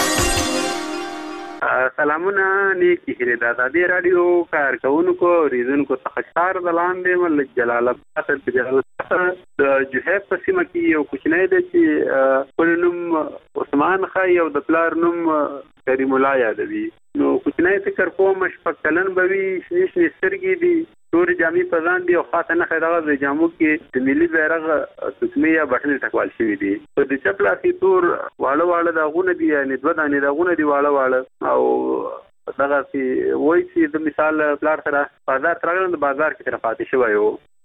سلامونه، نیکی هیلې د ازادۍ راډیو کارکوونکو اوریدونکو څخه چار د لاندې ملک جلال آباد په جلال آباد د جوهیب په سیمه کې یو کوچنی دی چې خپل نوم عثمان ښایي او د پلار نوم کریم الله یادوي. نو کوچنی فکر کوم شپږ کلن به وي، شنې شنې سترګې دي، تورې جامې په ځان دي او خاصه نښه دغه د جامو کې د ملي بیرغ سوتمې یا بټنې ټکوال شوي دي. په د چپ لاس یې تور واړه واړه داغونه دي، یعنې دوه دانې داغونه دي واړه واړه. او دغسې وایي چې د مثال پلار سره بازار ته راغلم، د بازار کې سره پاتې شوی و.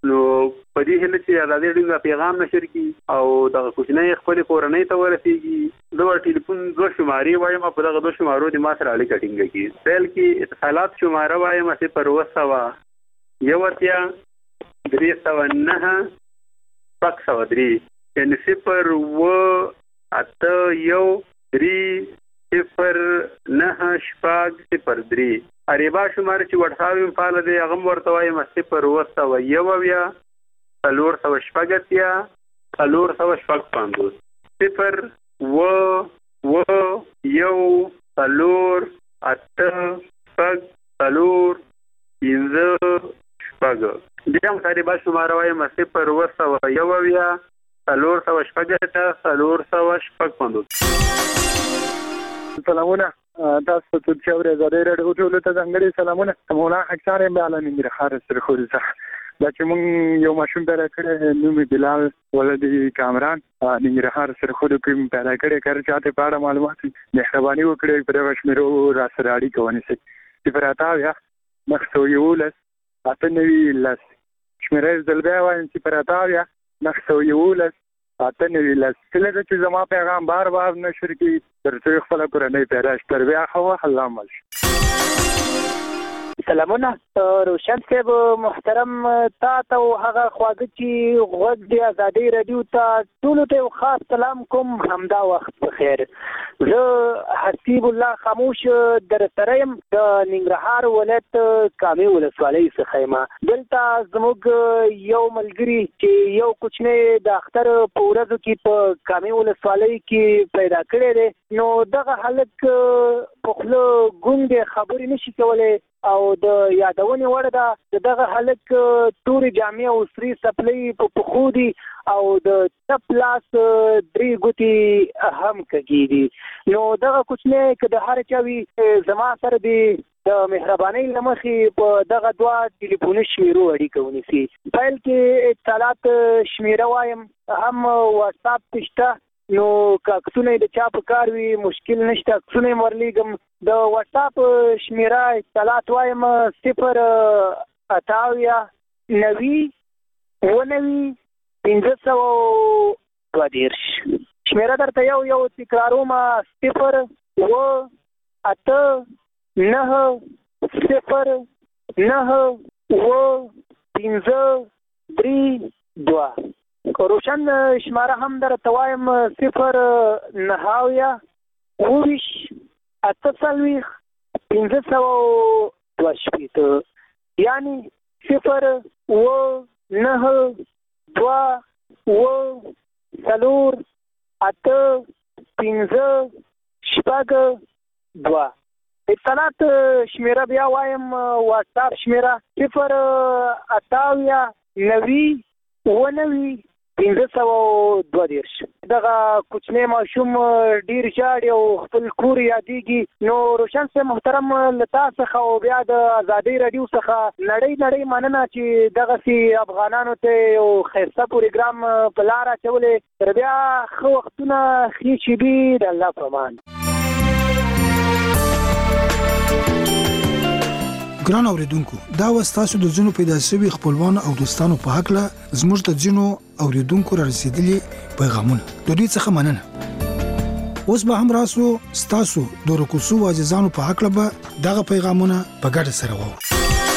نو په دې هله چې ازادي راډیو پیغام نشر کی او د کوچنۍ خپل کورنۍ ته ورسیږي د ټلیفون دوه شمارې وایم په دغه دوه شمارو د ما سره اړیکه ټینګه کی سیل کې اتصالات شماره وایم چې پر وسوا یو اتیا درې سوه نهه شپږ سوه درې یعنې صفر اووه اته یو درې صفر نهه شپږ صفر درې اریبا شماره چې وټساپ یې فعال دی هغه هم ورته وایم صفر اووه سوه یو اویا څلور سوه شپږ اتیا څلور سوه شپږ پنځوس صفر اووه اووه یو څلور اته شپږ څلور پنځه شپږ بیا هم اریبا شماره وایم صفر اووه سوه یو اویا څلور سوه شپږ اتیا څلور سوه شپږ پنځوس. سلامونه تاسو ته چې اورئ ازادي راډیو ټولو ته ځانګړي سلامونه. مولانا حقدار یم د ننګرهار سرخوري څخه دا چې موږ یو ماشوم پیدا کړی نوم یې بلال ولدي کامران ننګرهار سرخوري کې پیدا کړی کار چاته په اړه معلومات مهرباني وکړئ په دغه شمیرو را سره اړیکه ونیسئ. صفر اته اویا نهه سوه یولس اته نوي لس شمیره یې ځل بیا وایم صفر اته اویا نهه سوه یولس اته نوي لس کله چې زما پیغام بار بار نشر کی تر څو خپل کورنۍ پیدا شي تر بیا خو الله مل. سلامونه روشن صاحب محترم تا ته هغه خواږه چې غوږ دی ازادي راډیو ته ټولو ته خاص سلام کوم همدا وخت بخیر. زه حسیب الله خاموش در سره یم د ننګرهار ولایت کامې ولسوالۍ څخه یم. دلته زموږ یو ملګري چې یو کوچنی د اختر په ورځو کې په کامې ولسوالۍ کې پیدا کړی دی نو دغه هلک په خوله ګونګ دی خبرې نشي کولی او د یادونې وړ ده دغه هلک تورې جامې او سرې څپلۍ په پښو دي او د چپ لاس درې ګوتې هم کږې دي. نو دغه کوچنی که د هر چا وي زما سره دی د مهربانۍ له مخې په دغه دوه ټلیفوني شمیرو اړیکه ونیسي. پیل کې اتصالات شمیره وایم هم واتساپ کې شته نو که عکسونه یې د چا په کار وي مشکل نشته عکسونه یې ورلیږم. د واتساپ شمیره اتصالات وایم صفر اته اویا نوي اووه نوي پنځه سوه دوه دېرش شمیره درته یو یو تکراروم صفر اووه اته نهه صفر نهه اووه پنځه درې دوه. روشن شماره هم درته وایم صفر نهه اویا اووه ویشت اته څلوېښت پنځه سوه دوه شپېته یعنې صفر اووه نهه دوه اووه څلور اته پنځه شپږ دوه. اتصالات شمیره بیا وایم واتساپ شمیره صفر اته اویا نوي اووه نوي پنځه سوه دوه دېرش. دغه کوچنی ماشوم ډېر ژاړي او خپل کور یادېږي. نو روشن صاحب محترم له تا څخه او بیا د ازادۍ راډیو څخه نړۍ نړۍ مننه چې دغسې افغانانو ته یو ښایسته پروګرام په لاره اچولې. تر بیا ښه وختونه ښې شېبې د الله په امان. ګران اوریدونکو دا وستاسو د ځینو پیدا شوي خپلوانو او دوستانو په حق له زموږ د ځینو اوریدونکو را رسیدلي پیغامونه د دوی څخه مننه. اوس به هم راسو ستاسو د رکوسو عزیزانو په حق له دغه پیغامونه په ګډه سره وو.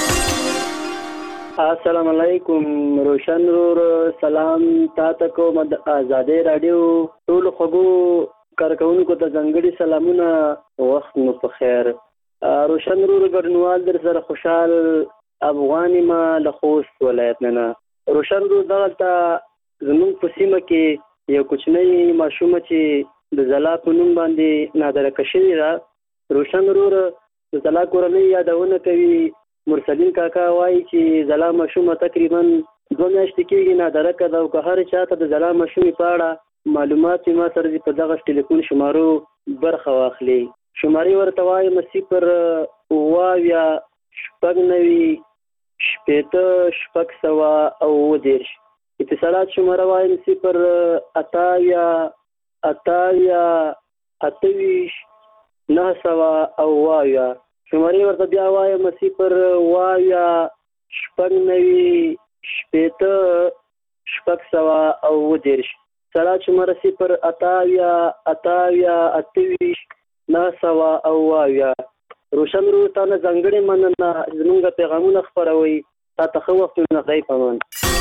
السلام علیکم روشن رور سلام تاسو کوم د ازادي رادیو ټول خوګو کارکونکو ته ځانګړي سلامونه وخت مو په خیر. روشن رور ګډنوال در سره خوشحال افغاني ما له خوست ولایت نه. روشن رور دغلته زموږ په سیمه کې یو کوچنی ماشومه چې د ځلا په نوم باندې نادرکه شوې ده. روشن رور د ځلا کورنۍ یادونه کوي. مرسلین کاکا وایي چې ځلا ماشومه تقریبا دوه میاشتې کېږي نادرکه ده او که هر چا ته د ځلا ماشومې په اړه معلومات ما سره په دغه ټلیفون شمارو برخه واخلي. شمارې ورته وایم صفر اووه اویا شپږ نوي شپېته شپږ سوه او اووه دېرش. اتصالات شماره وایم صفر اته اویا اته اویا اته ویشت نهه سوه او اووه اویا. شمارې ورته بیا وایم صفر اووه اویا شپږ نوي شپېته شپږ سوه او اووه دېرش سړه شماره صفر اتاویا اتاویا اته ویشت نهه سوه او اوه اویا. روشن ورور تا نه ځانګړې مننه زموږ پیغامونه خپروئ. تا ته ښه وختونه خدای پامان.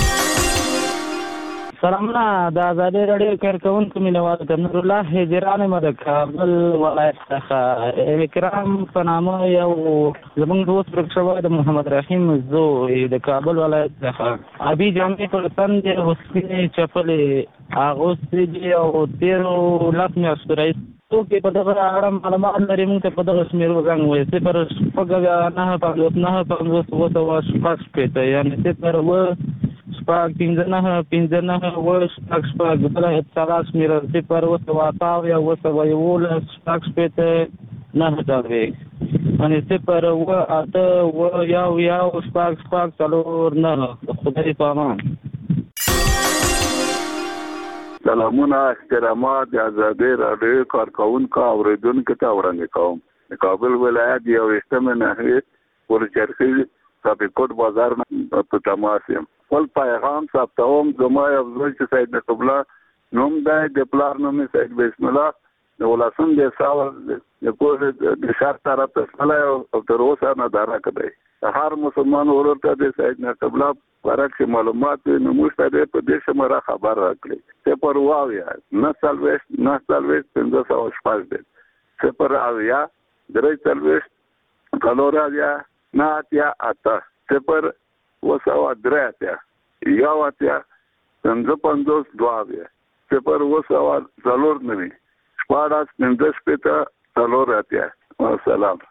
سلامونه د ازادي راډیو کارکوونکو مینوالو ته نور الله هجران یم د کابل ولایت څخه. اکرام په نامه یو زموږ دوست ورک شوی د محمد رحیم زوی د کابل ولایت څخه ابي جامې په تن دي او سپینې چپلې اغوستې دي او تېرو لس میاشتو راهیسې څوک په دغه اړه معلومات لري موږ ته په دغه شمېرو زنګ ووایي صفر شپږ اویا نهه پنځوس نهه پنځوس اووه سوه شپږ شپېته یعنې صفر اووه شپږ پنځه نهه پنځه نهه اووه شپږ شپږ بله اتصالات شمېره صفر اووه سوه اته اویا اووه سوه یولس شپږ شپېته نهه څلوېښت یعنې صفر اووه اته اووه یو یو شپږ شپږ څلور نهه. د خدای په امان. سلامونه احترامات د ازادي راډیو کارکوونکو اورېدونکو ته وړاندې کوم. د کابل ولایت یو ویشتمې ناحیې پورچرخي صافیکوټ بازار نه په تماس یم. خپل پیغام ثبتوم. زما یو زوی چې سید نصرالله نوم دی د پلار نوم یې سید بسم الله د ولسم د ساول د کور د شرق طرف ته تللی او تر اوسه ندارک دی. هر مسلمان ورور ته د سید نصرالله باره کې معلومات وي نو موږ ته دی په دې شماره خبر راکړي. صفر اووه اویا نهه څلوېښت نهه څلوېښت پنځه سوه شپږ دی. صفر اویا درې څلوېښت څلور اویا نهه اتیا اته صفر اووه سوه درې اتیا یو اتیا پنځه پنځوس دوه اویا صفر اووه سوه څلور نوي شپاړس پنځه شپېته څلور اتیا. سلام.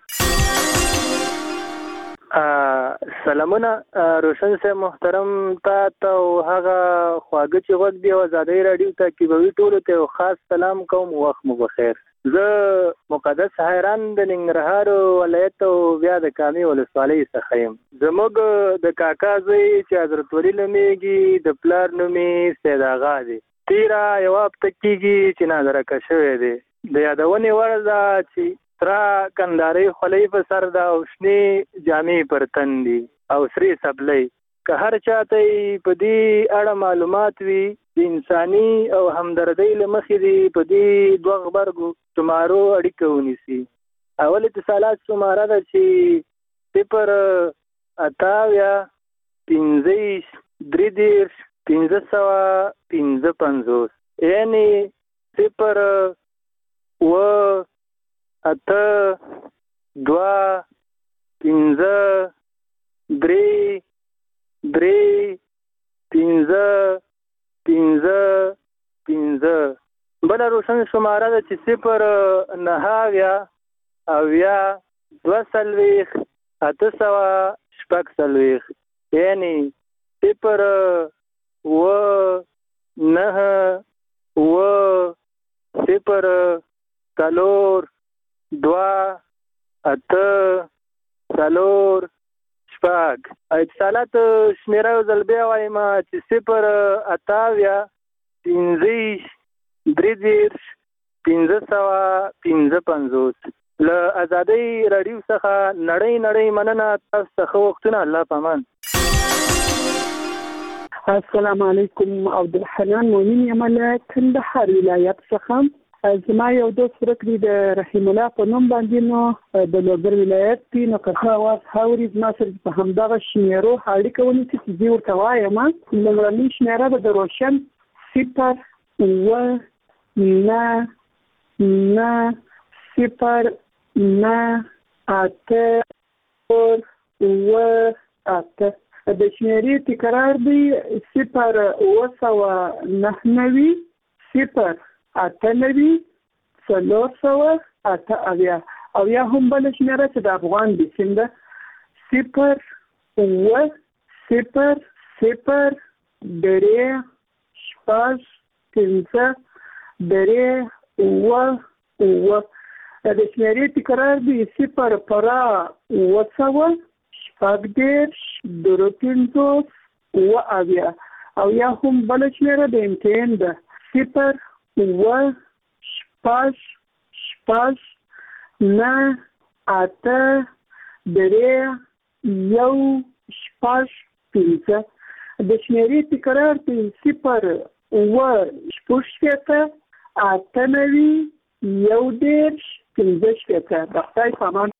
سلامونه روشن صاحب محترم تا ته او هغه خواږه چې غوږ دی او ازادۍ راډیو تعقیبوي ټولو ته یو خاص سلام کوم. وخت مو بخیر. زه مقدس حیران د ننګرهار ولایت او بیا د کامې ولسوالۍ څخه یم. زموږ د کاکا زوی چې حضرت ولي نومیږي د پلار نوم یې سید اغا دی. تیره یوه هفته کېږي چې نادرکه شوی دی. د یادونې وړ ده چې ترا کندارۍ خولۍ په سر ده او شنې جامې پر تن دي او سرې سبلۍ. که هر چاته په دې اړه معلومات وي د انساني او همدردۍ له مخې دي په دې دوه غبرګو شمارو اړیکه ونیسي. اول اتصالات شماره ده چې صفر اته اویا پنځه ویشت درې دېرش پنځه سوه پنځه پنځوس یعنې صفر اووه اته دوه پنځه درې درې پنځه پنځه پنځه. بله روشن شماره ده چې صفر نهه اویا اویا دوه څلوېښت اته سوه شپږ څلوېښت یعنې صفر اووه نهه اووه صفر څلور دوه اته څلور شپږ. اتصالات شمېره یو ځل بیا وایم چې صفر اته اویا پنځه ویشت درې دېرش پنځه سوه پنځه پنځوس. له ازادۍ راډیو څخه نړۍ نړۍ مننه. تاسو ته ښه وختونه. الله په امان. السلام علیکم. عبدالحنان مؤمن یم له کندهار ولایت څخه. زما یو دوست ورک دی د رحیم الله په نوم باندې نو د لوګر ولایت کې نو که ښه اواز اوري زما سره په همدغه شمېرو اړیکه ونیسي چې زه ورته وایم. لومړنۍ شمېره به د روشن صفر اووه نهه نهه صفر نهه اته څلور اووه اته. د شمېرې تکرار دی صفر اووه سوه نهه نوي صفر اته نوي څلور سوه اته اویا. او یا هم بله شمېره چې د افغان د سیم ده صفر اووه صفر صفر درې شپږ پنځه درې اووه اووه. د شمېرې تکرار دی صفر پره اووه سوه شپږ دېرش درې پنځوس اووه اویا. او یا هم بله شمېره د امتحان ده صفر اووه شپږ شپږ نهه اته درې یو شپږ پنځه. د شمیرې تکرار دی صفر اووه شپږ شپېته اته نوي یو دېرش پنځه شپېته. د خدای په امان.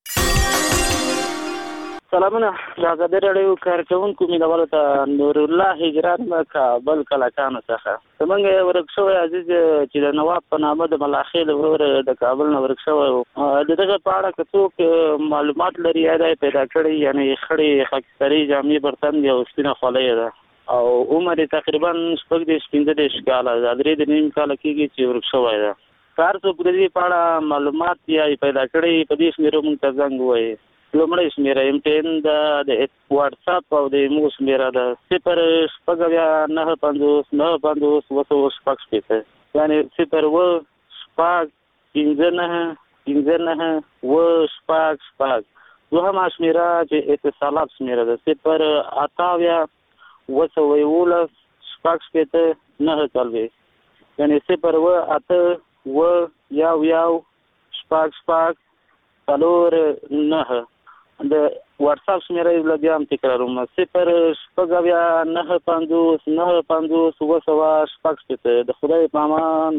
سلامونه. د ازادي راډیو کارکوونکو مینوالو ته نور الله هجران له کابل کلکانو څخه. زموږ یو ورک شوی عزیز چې د نواب په نامه د ملاخیل ورور د کابل نه ورک شوی و، د دغه په اړه که څوک معلومات لري یا دا پیدا کړی، یعنی خړې خاکستري جامې پر تن یو سپینه خولۍ ده او عمر یې تقریبا شپږ دېرش پنځه دېرش کاله ده، درې د نیم کاله کېږي چې ورک شوی ده. که هر څوک د دې په اړه معلومات یا پیدا کړی په دې شمېرو موږ ته زنګ ووایي. لومړی شمېره ایم ټي ان ده، د واټساپ او د ایمو شمېره ده صفر شپږ اویا نهه پنځوس نهه پنځوس اوه سوه شپږ شپېته، یعنې صفر اوه شپږ پنځه نهه پنځه نهه اوه شپږ شپږ. دوهمه شمېره چې اتصالات شمېره ده صفر اته اویا اوه سوه یولس شپږ شپېته نهه څلوېښت، یعنې صفر اوه اته اوه یو یو شپږ شپږ څلور نهه. د واټساپ شمېره یې بیا هم تکراروم صفر شپږ اویا نهه پنځوس نهه پنځوس اوه سوه شپږ شپېته. د خدای په امان.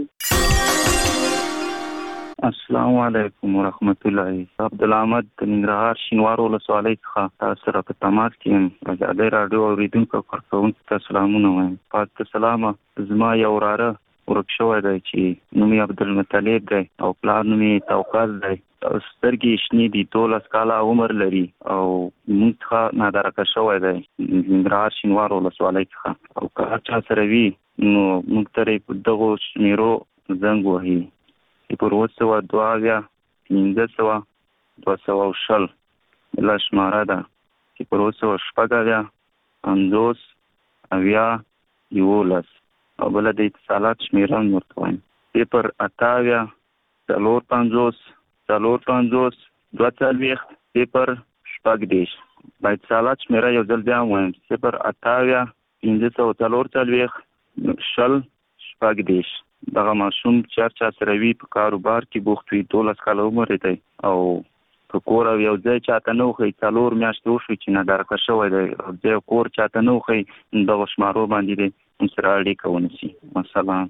السلام علیکم ورحمت الله. عبدالحمد د ننګرهار شینوار ولسوالۍ څخه تاسو سره په تماس کې یم. ازادي راډیو اورېدونکو کارکوونکو ته سلامونه وایم. پاک سلامه. زما یو وراره ورک شوی دی چې نوم یې عبدالمطلب دی او پلار نوم یې توقاز دی. سترګې شنې دي، دولس کاله عمر لري او موږ څخه نادرکه شوی دی ننګرهار شینوار ولسوالۍ څخه. او که هر چا سره وي نو موږ ته په دغو شمېرو زنګ وهي صفر اوه سوه دوه اویا پنځه سوه دوه سوه شل. بله شماره ده صفر اوه سوه شپږ اویا پنځوس اویا یولس. او بله د اتصالات شمېره هم ورته وایم صفر اته اویا څلور پنځوس څلور پنځوس دوه څلوېښت صفر شپږ دېرش. د اتصالات شمېره یو ځل بیا هم وایم صفر اته اویا پنځه سوه څلور څلوېښت شل شپږ دېرش. دغه ماشوم چې هر چا سره وي په کاروبار کې بوخت وي، دولس کاله عمر یې دی او په کور او یو ځای چاته نه وښیي، څلور میاشتې وشوي چې نادرکه شوی دی او ځای کور چاته نه وښیي، دغو شمارو باندې دی هم سره اړیکه ونیسي. والسلام.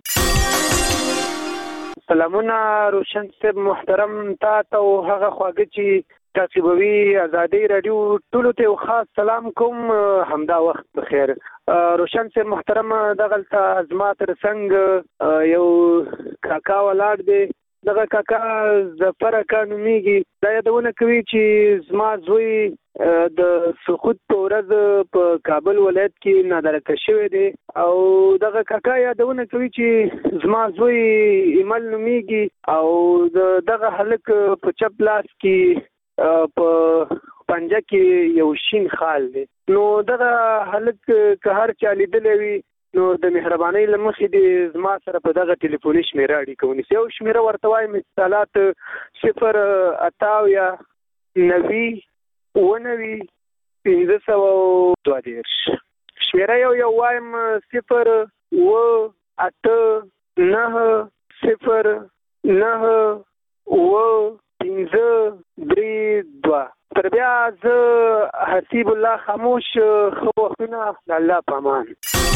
سلامونه روشن صاحب محترم، تا ته او هغه خواږه چې تعقیبوي ازادي راډیو ټولو ته یو خاص سلام کوم. همدا وخت بخیر. روشن صاحب محترم، دغلته زما تر څنګ یو کاکا ولاړ دی. دغه کاکا ظفر اکا نومیږي. دا یادونه کوي چې زما زوی د سقوط په ورځ په کابل ولایت کې نادرکه شوی دی او دغه کاکا یادونه کوي چې زما زوی ایمل نومیږي او دغه هلک په چپ لاس کې په پنجه کې یو شین خال دی. نو دغه هلک که هر چا لیدلی وي نو د مهربانۍ له مخې دې زما سره په دغه ټلیفوني شمېره اړیکه ونیسي. یو شمېره ورته وایم اتصالات صفر اته اویا نوي اوه نوي پنځه سوه دوه دېرش. شمېره یو یو وایم صفر اوه اته نهه صفر نهه اوه پنځه درې دوه. تر بیا زه حسیب الله خاموش. ښه وختونه. د الله په امان.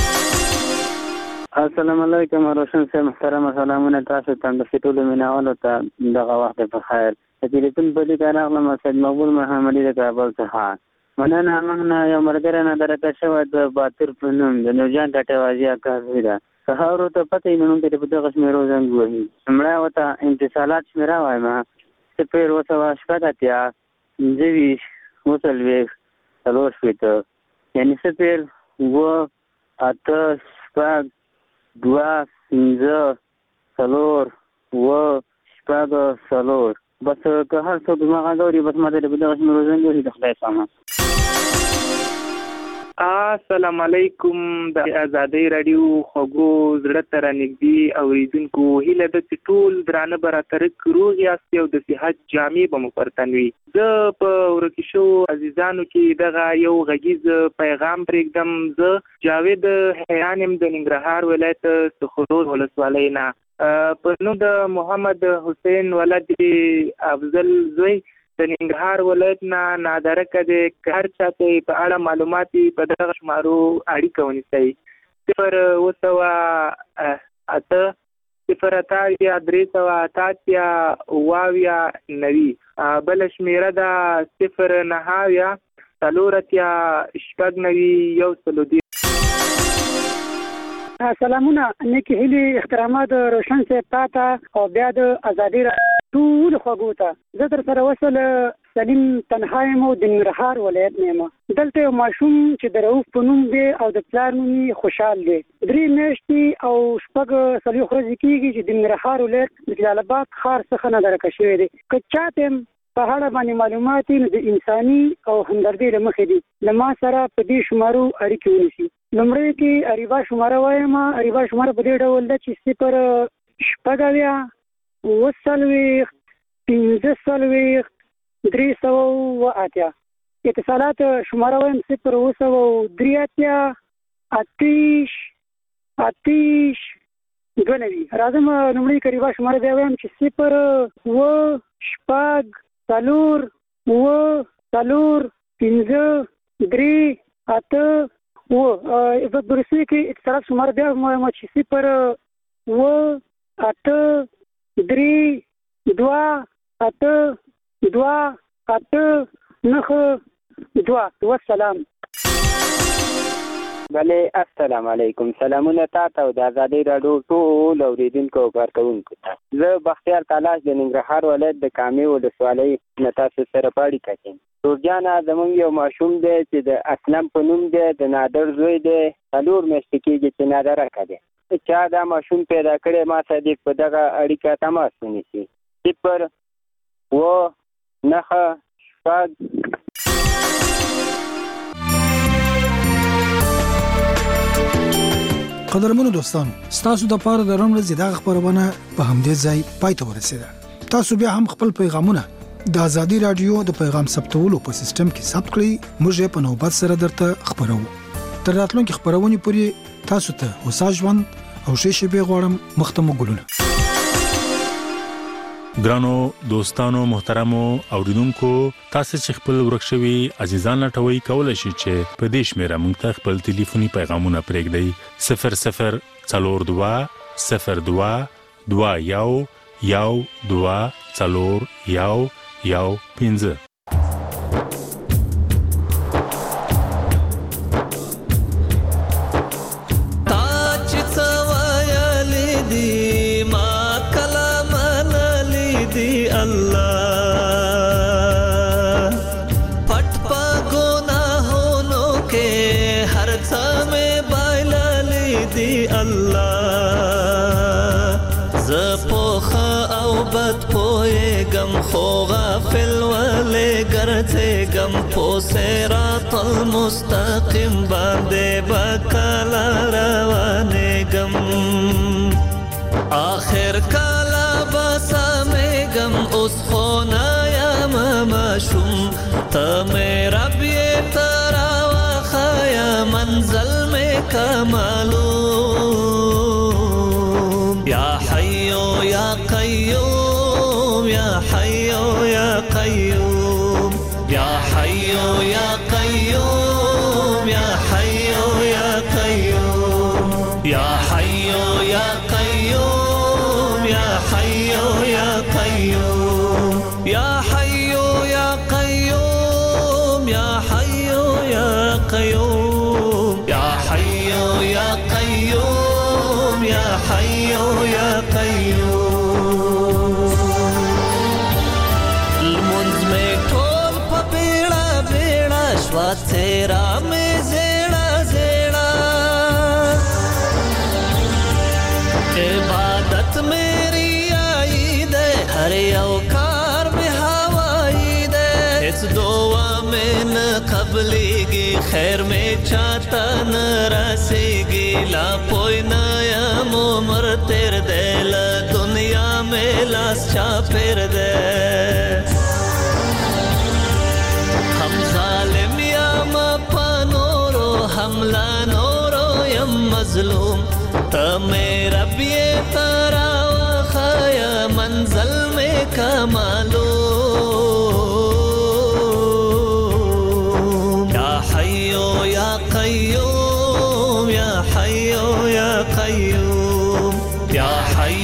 السلام علیکم روشن صاحب محترم، سلامونه تاسو ته د ټولو مینوالو ته دغه وخت په خیر. د تلیفون په لیکه راغلم سید مقبول محمدي د کابل څخه. مننه. موږ نه یو ملګری نادرکه شوی د باتر په نوم د نورجان ټاټوازي اکاوي ده. سهار ورته پته یې نو کې په دغه شمېرو زنګ وهي. مړه ورته انتصالات شمېره وایم صفر اوه سوه شپږ اتیا پنځه ویشت اوه څلوېښت څلور شپېته، یعنې صفر اوه اته شپږ دوه پنځه څلور اوه شپږ څلور. بس که هر څوک زما غږ اوري بس ما ته د دغه شمېرو زنګ وهي. د خدای په امان. السلام علیکم. د ازادي راډیو خوږو زړه ته رانږدې اورېدونکو هیله ده چې ټول درانه به راترک روغ یاست او د صحت جامې به مو پر تن وي. زه په ورکې شوو عزیزانو کې دغه یو غږیز پیغام پرېږدم. زه جاوید حیان یم د ننګرهار ولایت سخرور ولسوالۍ نه. په نوم د محمد حسین ولد افضل زوی د ننګرهار ولایت نه نادره کده هر چاته په اړه معلومات په دغه شمارو اړیکه ونیسي صفر اوه سوه اته صفر اتاویا درې سوه اتاتیا اوه اویا نوي بله شمېره ده صفر نهه څلور اتیا شپږ نوي یو سلو دېرش. سلامونه نیکی هیلې احترامات روشن صاحب تا ته او بیا د ازادي ټول خوږو ته. زه در سره وصل سلیم تنها یم او د ننګرهار ولایت نه یم. دلته یو ماشوم چې د رؤف په نوم دی او د پلار نوم یې خوشحال دی. درې میاشتې او شپږ څلوېښت ورځې کېږي چې د ننګرهار ولایت د جلال آباد ښار څخه نادرکه شوی دی. که چاته په اړه باندې معلومات نو د انساني او همدردۍ له مخې دي له ما سره په دې شمارو اړیکې ونیسي. لومړی کې اریبا شماره وایم. اریبا شماره په دې ډول ده چې صفر شپږ اویا اوه څلوېښت پنځه څلوېښت درې سوه اوه اتیا. اتصالات شماره وایم صفر اوه سوه درې اتیا اتیش اتیش دوه نوي. راځم لومړی کې اریبا شماره بیا وایم چې صفر اوه شپږ څلور اوه څلور پنځه درې اته اوه. په روسي کې اتصالات شماره بیا وایم چې صفر اوه اته درې دوه اته دوه اته نهه دوه. والسلام. بله السلام علیکم. سلامونه تاسو او د ازادي راډیو ټول اوریدونکو او کارکونکو ته. زه بختیار تلاش د ننګرهار ولایت د کامې ولسوالۍ نه تاسو سره په اړیکه کې یم. جورجانا زمونږ یو ماشوم دی چې د اسلم په نوم دی، د نادر زوی دی، څلور میاشتې کېږي چې نادرکه دی. چا دا ماشوم پیدا کړی ما ته دې په دغه اړیکه تماس ونیسي. صفر اوه نهه شپږ. قدرمنو دوستانو، ستاسو د پاره د رمل زیاده خبرونه په همدې ځای پای ته ورسیده. تاسو بیا هم خپل پیغامونه د ازادي رادیو د پیغام ثبتولو په سیستم کې ثبت کړئ. موږ په نوبت سره درته خبرو. تر راتلونکي خبرونه پورې تاسو ته هوسا ژوند او ښه شپه غواړم. مختمو ګلونه. ګرانو دوستانو محترمو اوریدونکو، تاسو چې خپل ورکشوي عزیزان لټوي کولای شئ چې په دې شمیره موږ ته خپل ټلیفوني پیغامونه پرېږدئ. صفر صفر څلور دوه صفر دوه دوه یو یو دوه څلور یو یو پنځه. خو غافل ولې ګرځېږم په صراط المستقیم باندې بکلا روانېږم. آخر کله به سمېږم اوس خو نه یم ماشوم. ته مې رب یې ته راوښیه منزل مې که معلوم. یا حیو یا قیوم یا حیو یا قیوم یا حیو یا قیوم یا حیو یا قیوم یا حیو یا قیوم یا حیو یا قیوم یا حیو یا قیوم یا حیو یا قیوم یا حیو یا قیوم یا حیو یا قیوم. تیرا میں زیڑا زیڑا عبادت میری آئی دے ہر اوکار میں ہوائی دے. اس دعا میں نہ قبلی گی خیر میں چاہتا نہ رسی گی. لا پوئی نیا عمر تیر دے لا دنیا میں لاس چا پھر دے. ہم ظالم حملہ نورو یم مظلوم. تا میرا بیے تارا وخایا منزل میں کا معلوم.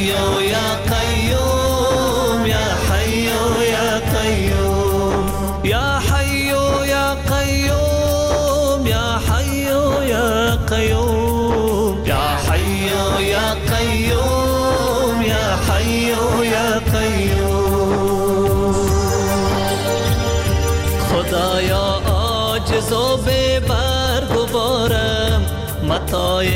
حي يا قيوم يا حي يا قيوم يا حي يا قيوم يا حي يا قيوم يا حي يا قيوم يا حي يا قيوم خدایا عاجز و بے برگ و بارم متاع